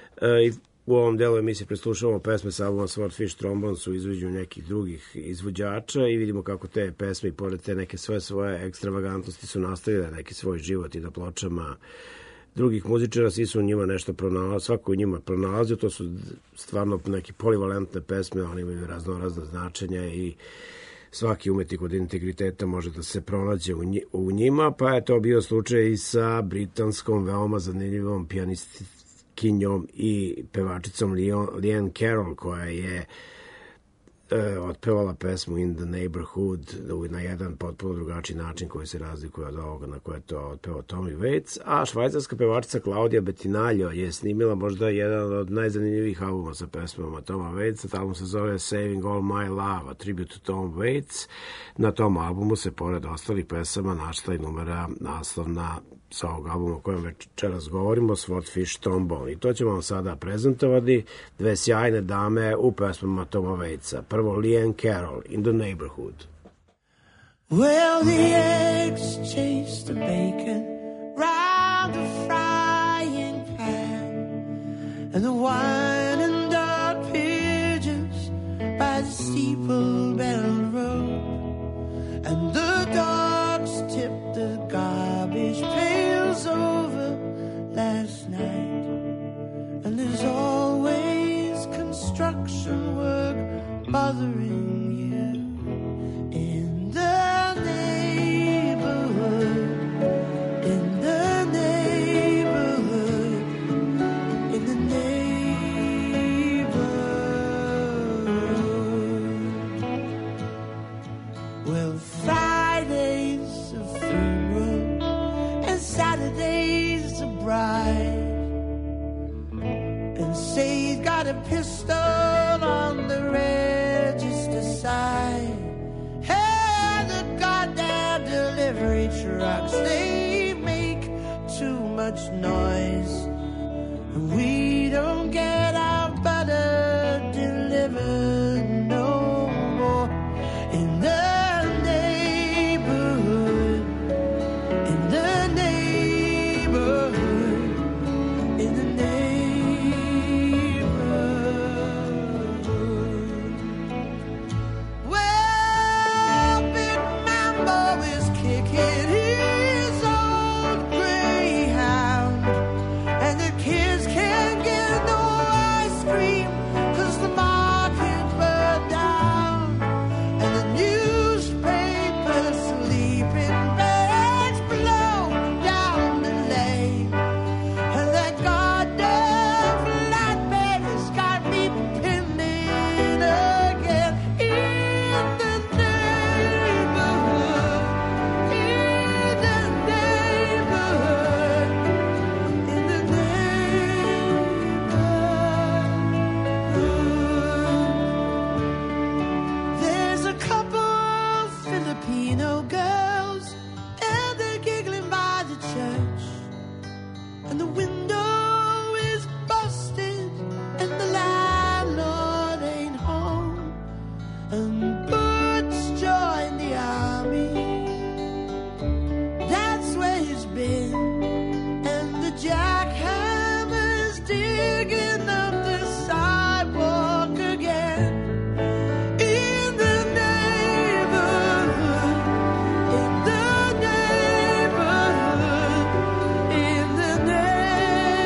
U ovom delu emisije preslušavamo pesme sa albuma Swordfish Trombones u izvođenju nekih drugih izvođača i vidimo kako te pesme i pored te neke svoje ekstravagantnosti su nastavile neki svoj život i na pločama drugih muzičara, svi su u njima nešto pronalazio, svako u njima pronalazio, to su stvarno neke polivalentne pesme, oni imaju razno značenja i svaki umetnik od integriteta može da se pronađe u njima, pa je to bio slučaj i sa britanskom veoma zanimljivom pijanistkinjom i pevačicom Leanne Carroll, koja je otpevala pesmu In the Neighborhood na jedan potpuno drugačiji način koji se razlikuje od ovoga na koje je to otpevao Tommy Waits, a švajcarska pevačica Claudia Bettinaljo je snimila možda jedan od najzanimljivijih albuma sa pesmama Toma Waitsa. Album se zove Saving All My Love, a tribute to Tom Waits. Na tom albumu se pored ostalih pesama našla i numera naslovna sa ovog albuma o kojem večeras govorimo, Swordfish Trombone. I to ćemo vam sada prezentovati, dve sjajne dame u pesmama Toma Waitsa. Prvo Leanne Carroll, In the Neighborhood. Well, the eggs chase the bacon round the frying pan, and the wine and dark pigeons by the steeple bell rope, and the dogs tip the garbage pails over last night, and there's always construction work bothering you in the neighborhood, in the neighborhood, in the neighborhood. Well, Friday's a funeral and Saturday's a bride, and say he's got a pistol on the register side. Hey, the goddamn delivery trucks, they make too much noise. We don't get our butter delivered no more in the neighborhood, in the neighborhood, in the neighborhood. Well, Big Mambo is kicking his old greyhound, and the kids can't get no ice cream 'cause the market burned down, and the newspaper sleeping bags blow down the lane, and that goddamn flatbed has got me pinning again in the neighborhood, in the neighborhood, in the neighborhood. There's a couple Filipino girls, and they're giggling by the church, and the window is busted, and the landlord ain't home, and Bert's joined the army. That's where he's been, and the jackhammer's digging up the sidewalk again. In the neighborhood, in the neighborhood, in the neighborhood.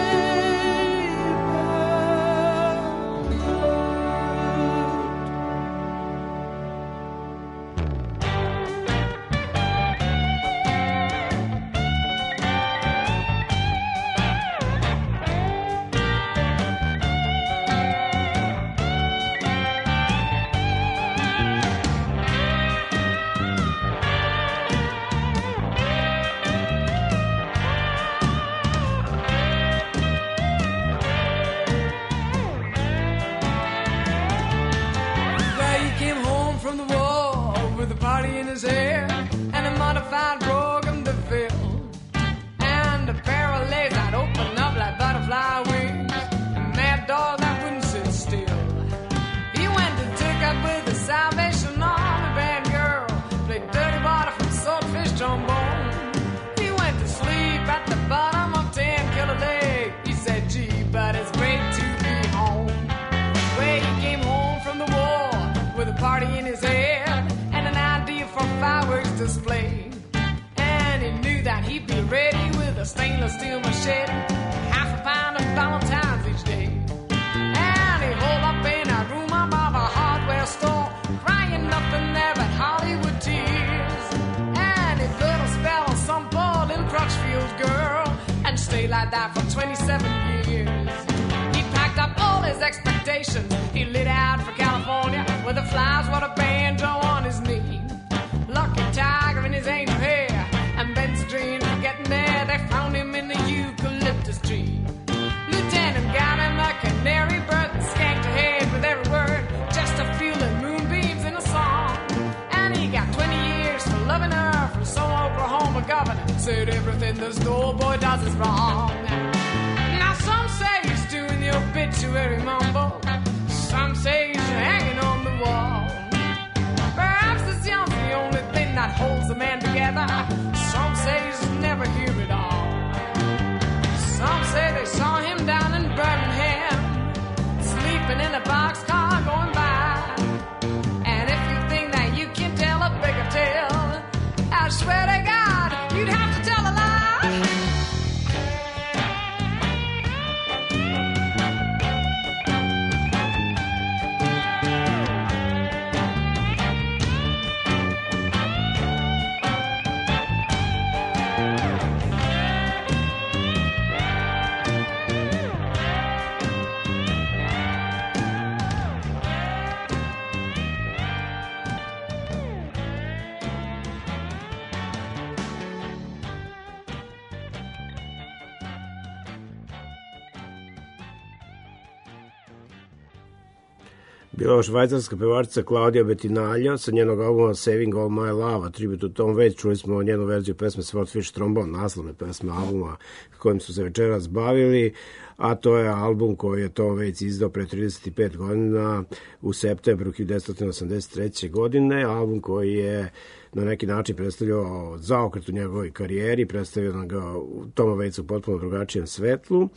that for 27 years. He packed up all his expectations. He lit out for California with the flowers, what a banjo on his knee. Lucky Tiger in his angel hair, and Ben's dream of getting there. They found him in the eucalyptus tree. Lieutenant got him a canary bird and skanked ahead with every word, just a feeling moonbeams in a song. And he got 20 years for loving her from some Oklahoma governor. Said everything this old boy does is wrong. Now some say he's doing the obituary mumble. Some say he's hanging on the wall. Perhaps this young's the only thing that holds a man together. Some say he's never here at all. Some say they saw him down in Birmingham, sleeping in a boxcar going by. And if you think that you can tell a bigger tale, I swear to God, you'd have to tell a lie. Bila je švajcarska pevačica Claudia Bettinalja sa njenog albuma Saving All My Love, tributu Tom Waits. Čuli smo njenu verziju pesme Swordfish Trombone, naslovne pesme albuma kojim su se večeras bavili, a to je album koji je Tom Waits izdao pre 35 godina u septembru 1983. godine, album koji je na neki način predstavljao zaokret u njegovoj karijeri, predstavljao ga Toma Waitsa u potpuno drugačijem svetlu.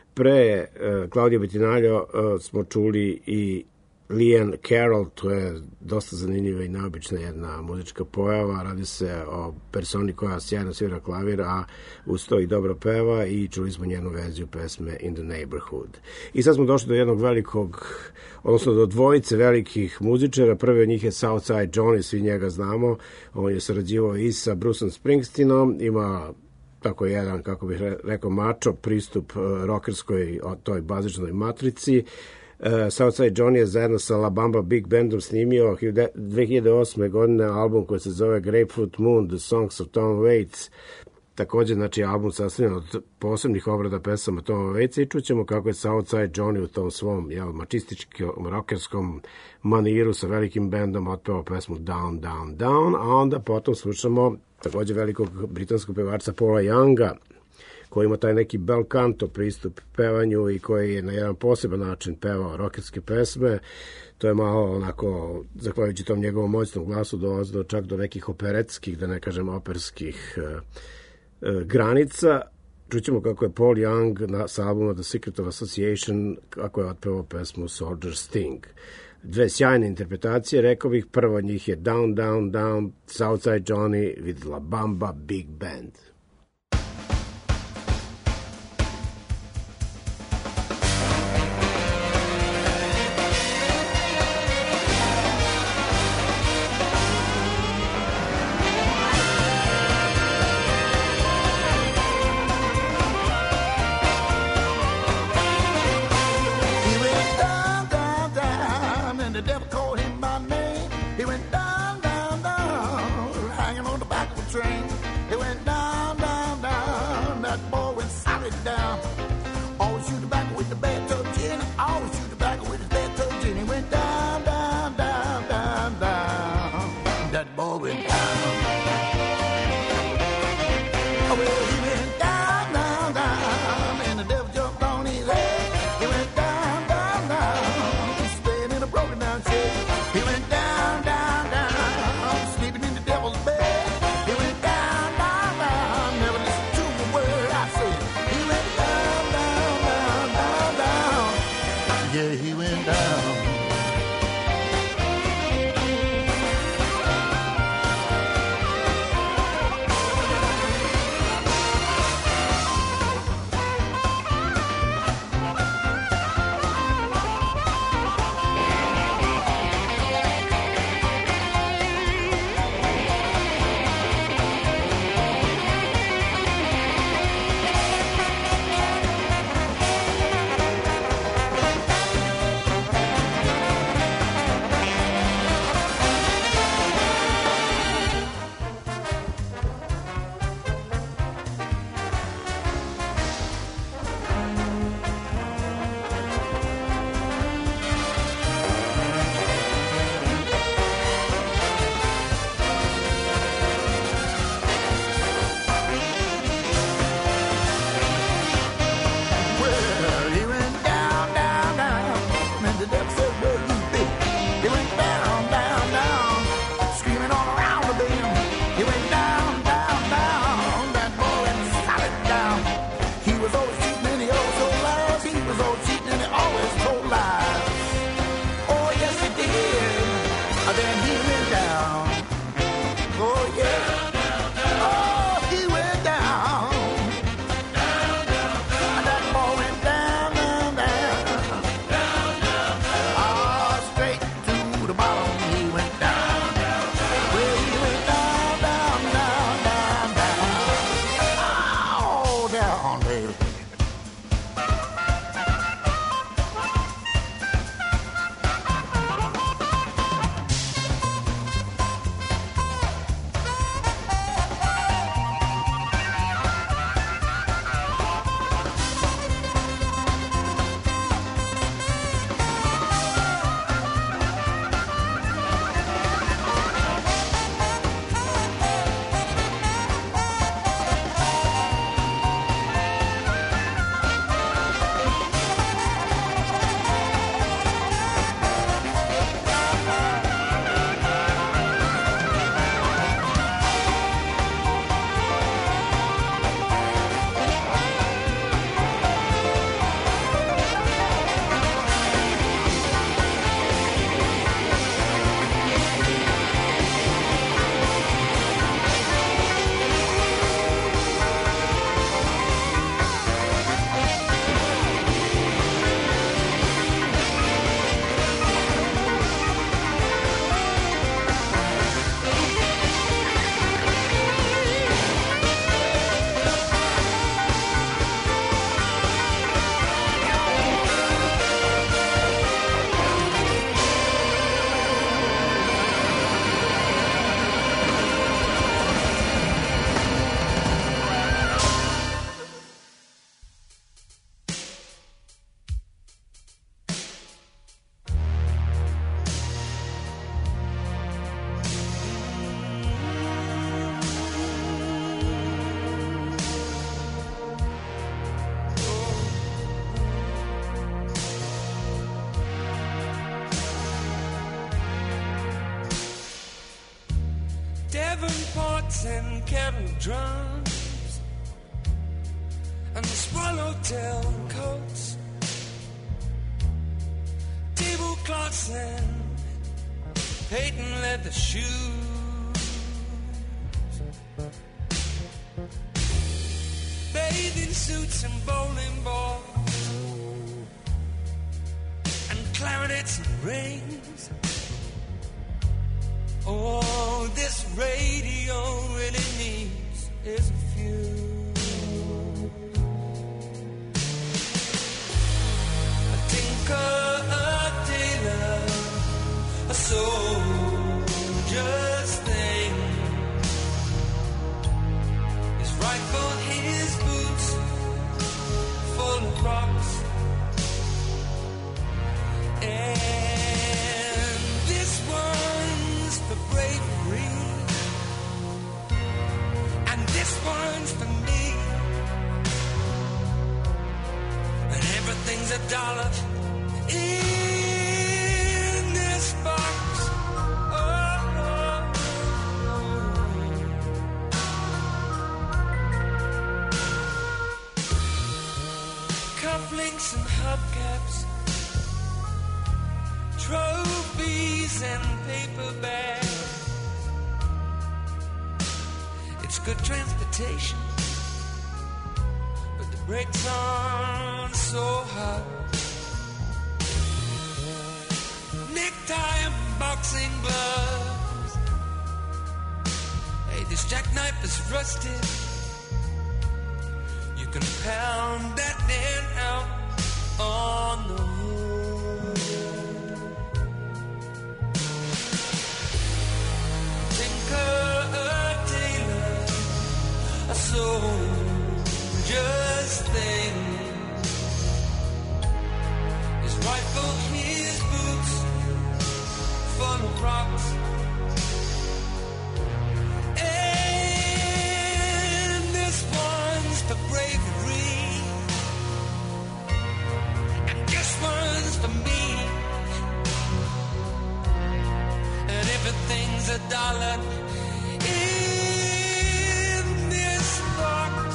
Pre Claudia Bettinalja smo čuli i Leanne Carroll, to je dosta zanimljiva i neobična jedna muzička pojava. Radi se o personi koja sjajno svira klavir, a uz to i dobro peva, i čuli smo njenu verziju pesme In the Neighborhood. I sad smo došli do jednog velikog, odnosno do dvojice velikih muzičara. Prvi od njih je Southside Johnny, svi njega znamo. On je sarađivao i sa Bruceom Springsteenom, ima tako jedan, kako bih rekao, mačo pristup rockerskoj, toj bazičnoj matrici. Southside Johnny je zajedno sa La Bamba Big Bandom snimio 2008. godine album koji se zove Grapefruit Moon, The Songs of Tom Waits. Također, znači, album sastavljen od posebnih obrada pesama Toma Waitsa, i čućemo kako je Southside Johnny u tom svom mačističkom, rockerskom maniru sa velikim bandom otpevao pesmu Down, Down, Down, a onda potom slušamo također velikog britanskog pevača Paula Younga, koji ima taj neki bel canto pristup pevanju i koji je na jedan poseban način pevao rockerske pesme. To je malo onako, zahvaljujući tom njegovom moćnom glasu, dolazilo čak do nekih operetskih, da ne kažem operskih granica. Čućemo kako je Paul Young sa albuma The Secret of Association, kako je otpevao pesmu Soldier Sting. Dve sjajne interpretacije, rekao bih. Prva od njih je Down, Down, Down, Southside Johnny with La Bamba Big Band. Davenports and kettle drums and the swallowtail coats, tablecloths and patent leather shoes, bathing suits and bowling balls and clarinets and rings. All this radio really needs is a few. A tinker, a tailor, a soldier's thing, his rifle, his boots full of rocks, and this one's for bravery, and this one's for me, and everything's a dollar in this box. Oh, oh, oh. Cufflinks and hubcaps, trophies and paper bags. It's good transportation, but the brakes aren't so hot. Necktie and boxing gloves. Hey, this jackknife is rusted. You can pound that nail out on the hood. Tinker, a tailor, a soldier's thing, his rifle, his boots full of rocks, and this one's for bravery, and this one's for me, and everything's a dollar in this box.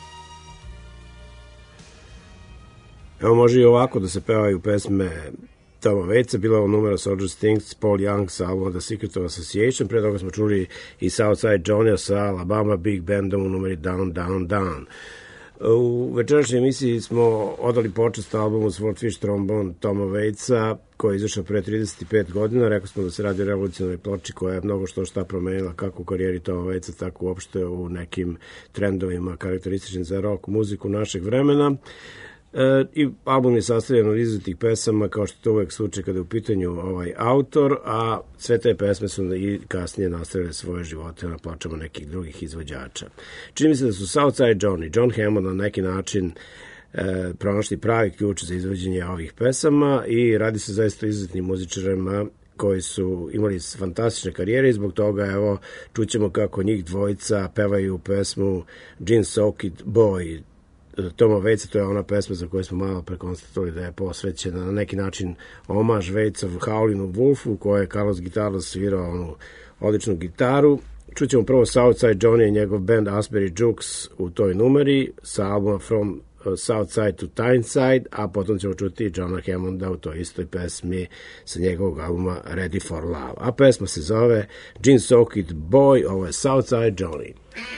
Evo može i ovako da se pevaju pesme Toma Waitsa, bila ovo numera Soldier Things, Paul Young sa albuma The Secret of Association, pre toga smo čuli i Southside Johnny sa Alabama Big Bandom u numeri Down, Down, Down. U večerašnjoj emisiji smo odali počast albumu Swordfish Trombone Toma Waitsa, koji je izašao pre 35 godina. Rekli smo da se radi o revolucionarnoj ploči koja je mnogo šta promenila kako u karijeri Toma Waitsa, tako uopšte u nekim trendovima karakterističnim za rock muziku našeg vremena. I album je sastavljen od izuzetih pesama, kao što je to uvek slučaj kada je u pitanju ovaj autor, a sve te pesme su i kasnije nastavile svoje živote na pločama nekih drugih izvođača. Čini mi se da su Southside Johnny, John Hammond na neki način pronašli pravi ključ za izvođenje ovih pesama i radi se zaista izuzetnim muzičarima koji su imali fantastične karijere i zbog toga evo čućemo kako njih dvojica pevaju pesmu Gin Soaked Boy Toma Waitsa. To je ona pesma za koju smo malo prekonstatovali da je posvećena na neki način omaž Waitsov Howlinu Wolfu, koje je Carlos Guitarra svirao onu odličnu gitaru. Čućemo prvo Southside Johnny i njegov band Asbury Jukes u toj numeri sa albuma From Southside to Tyneside, a potom ćemo čuti Johna Hammonda u toj istoj pesmi sa njegovog albuma Ready for Love. A pesma se zove Gin Soaked Boy, ovo je Southside Johnny.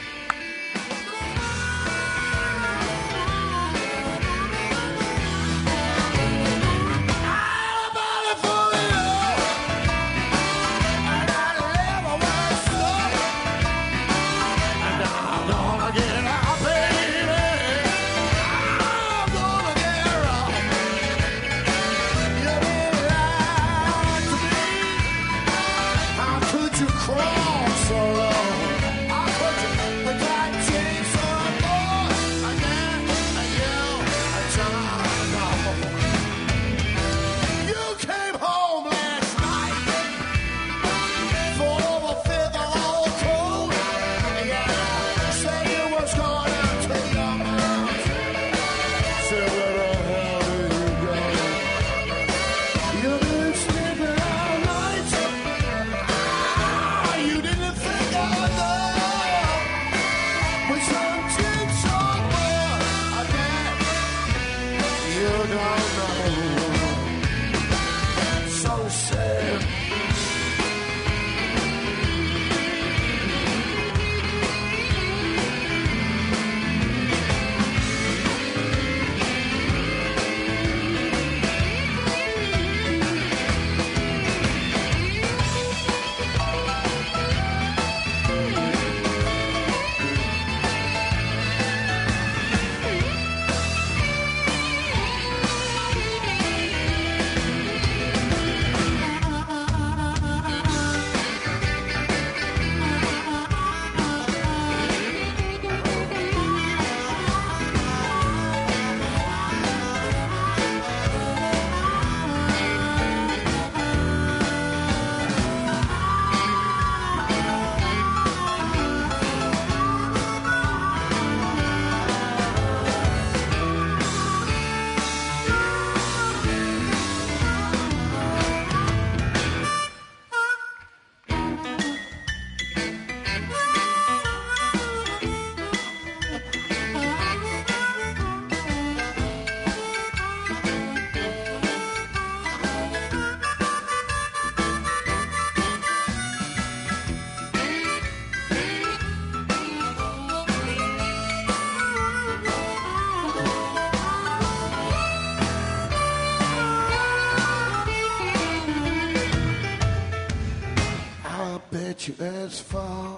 You as far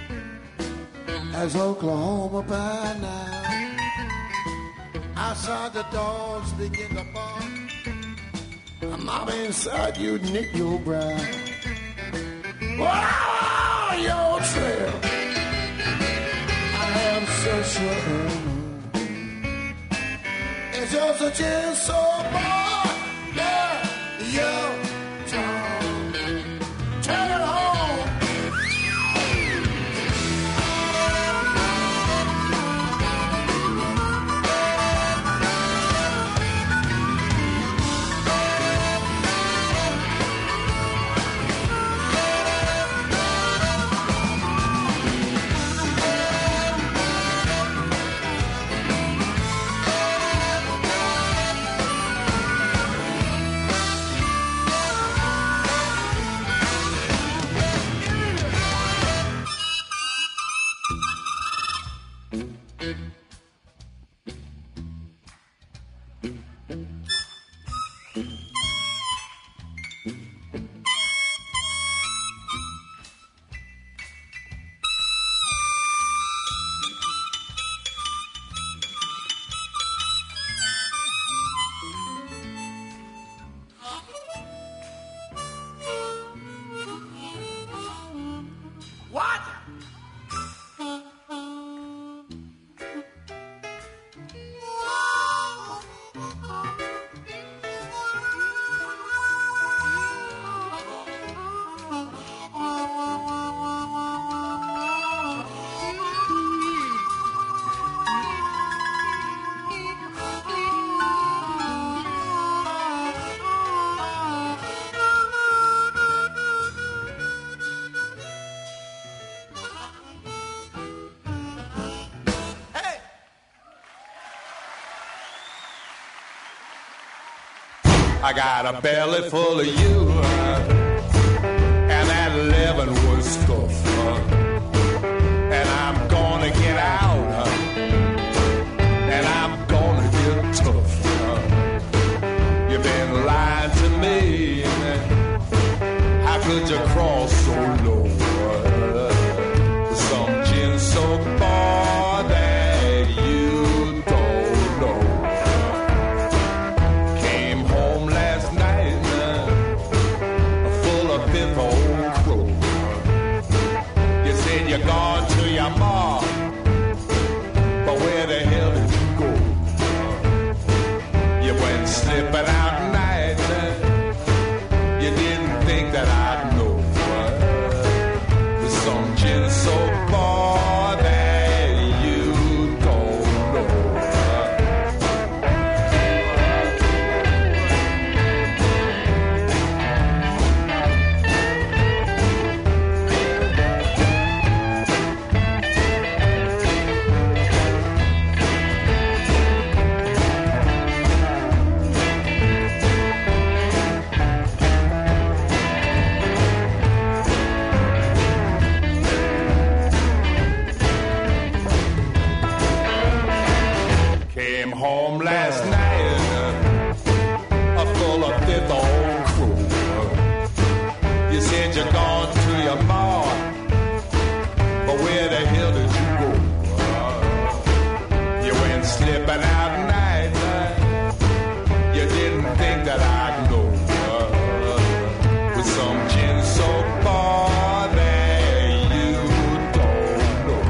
as Oklahoma by now. Outside the dogs begin to bark. Mama inside you knit your brow. Wow, your trail I am so sure it's just a chance so far. Yeah, you turn it home. I got a belly full of you, and that living was stuff, and I'm gonna get out, and I'm gonna get tough. You've been lying to me, how could you cross so low? Some gin so far that you don't know. Came home last night, full of big old crow. You said you're gone to your ma, but where the hell did you go? You went slipping out night, you didn't think that I'd know. Some gin so far that you don't know. Came home last night, full of fifth old crew. You said you're gone to your ma, but where the hell did you go? You went slipping out night, you didn't think that I'd know. With some gin so far that you don't know.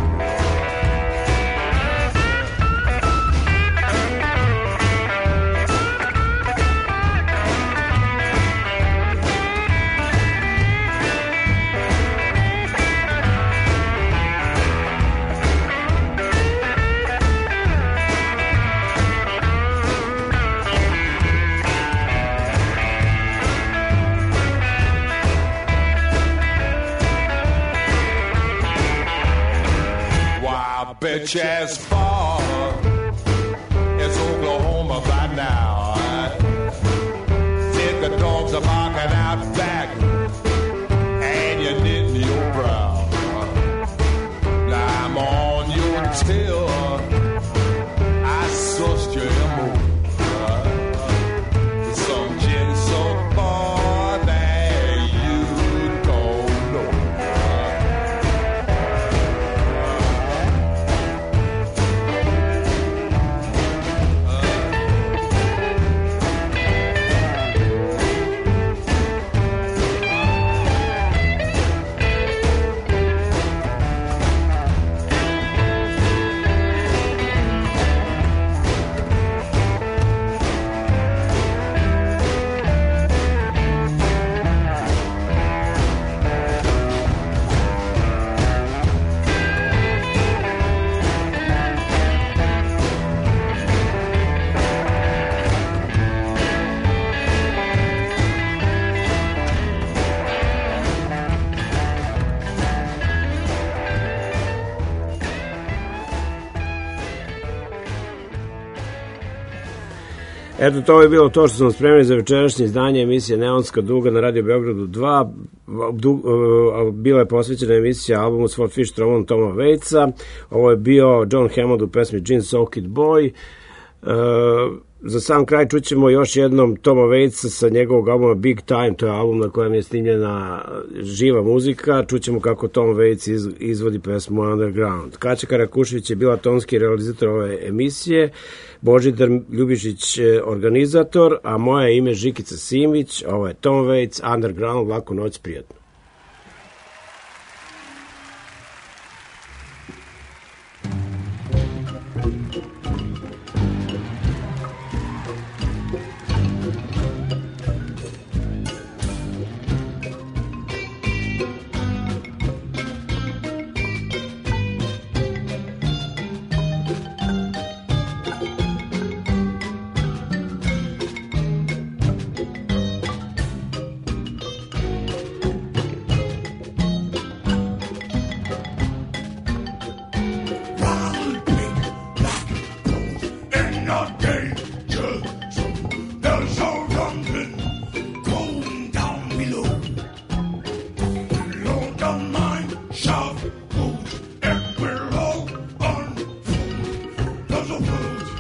Bet you as far as Oklahoma by now. Said the dogs are barking out back, and you're knitting your brow. Now I'm on your tail, I sussed your move. Some gin so far that you don't know. Eto, to je bilo to što smo spremili za večerašnje izdanje emisije Neonska duga na Radio Beogradu 2. Bila je posvećena emisija albumu Swordfish Trombone Toma Waitsa. Ovo je bio John Hammond u pesmi Gin Soaked Boy. Za sam kraj čućemo još jednom Toma Waitsa sa njegovog albuma Big Time, to je album na kojem je snimljena živa muzika. Čućemo kako Tom Waits izvodi pesmu Underground. Kaća Karakušević je bila tonski realizator ove emisije, Božidar Ljubišić organizator, a moje ime je Žikica Simić. Ovo je Tom Waits, Underground, laku noć, prijatno. There's no danger, there's no rumbling. Puzzle Blues.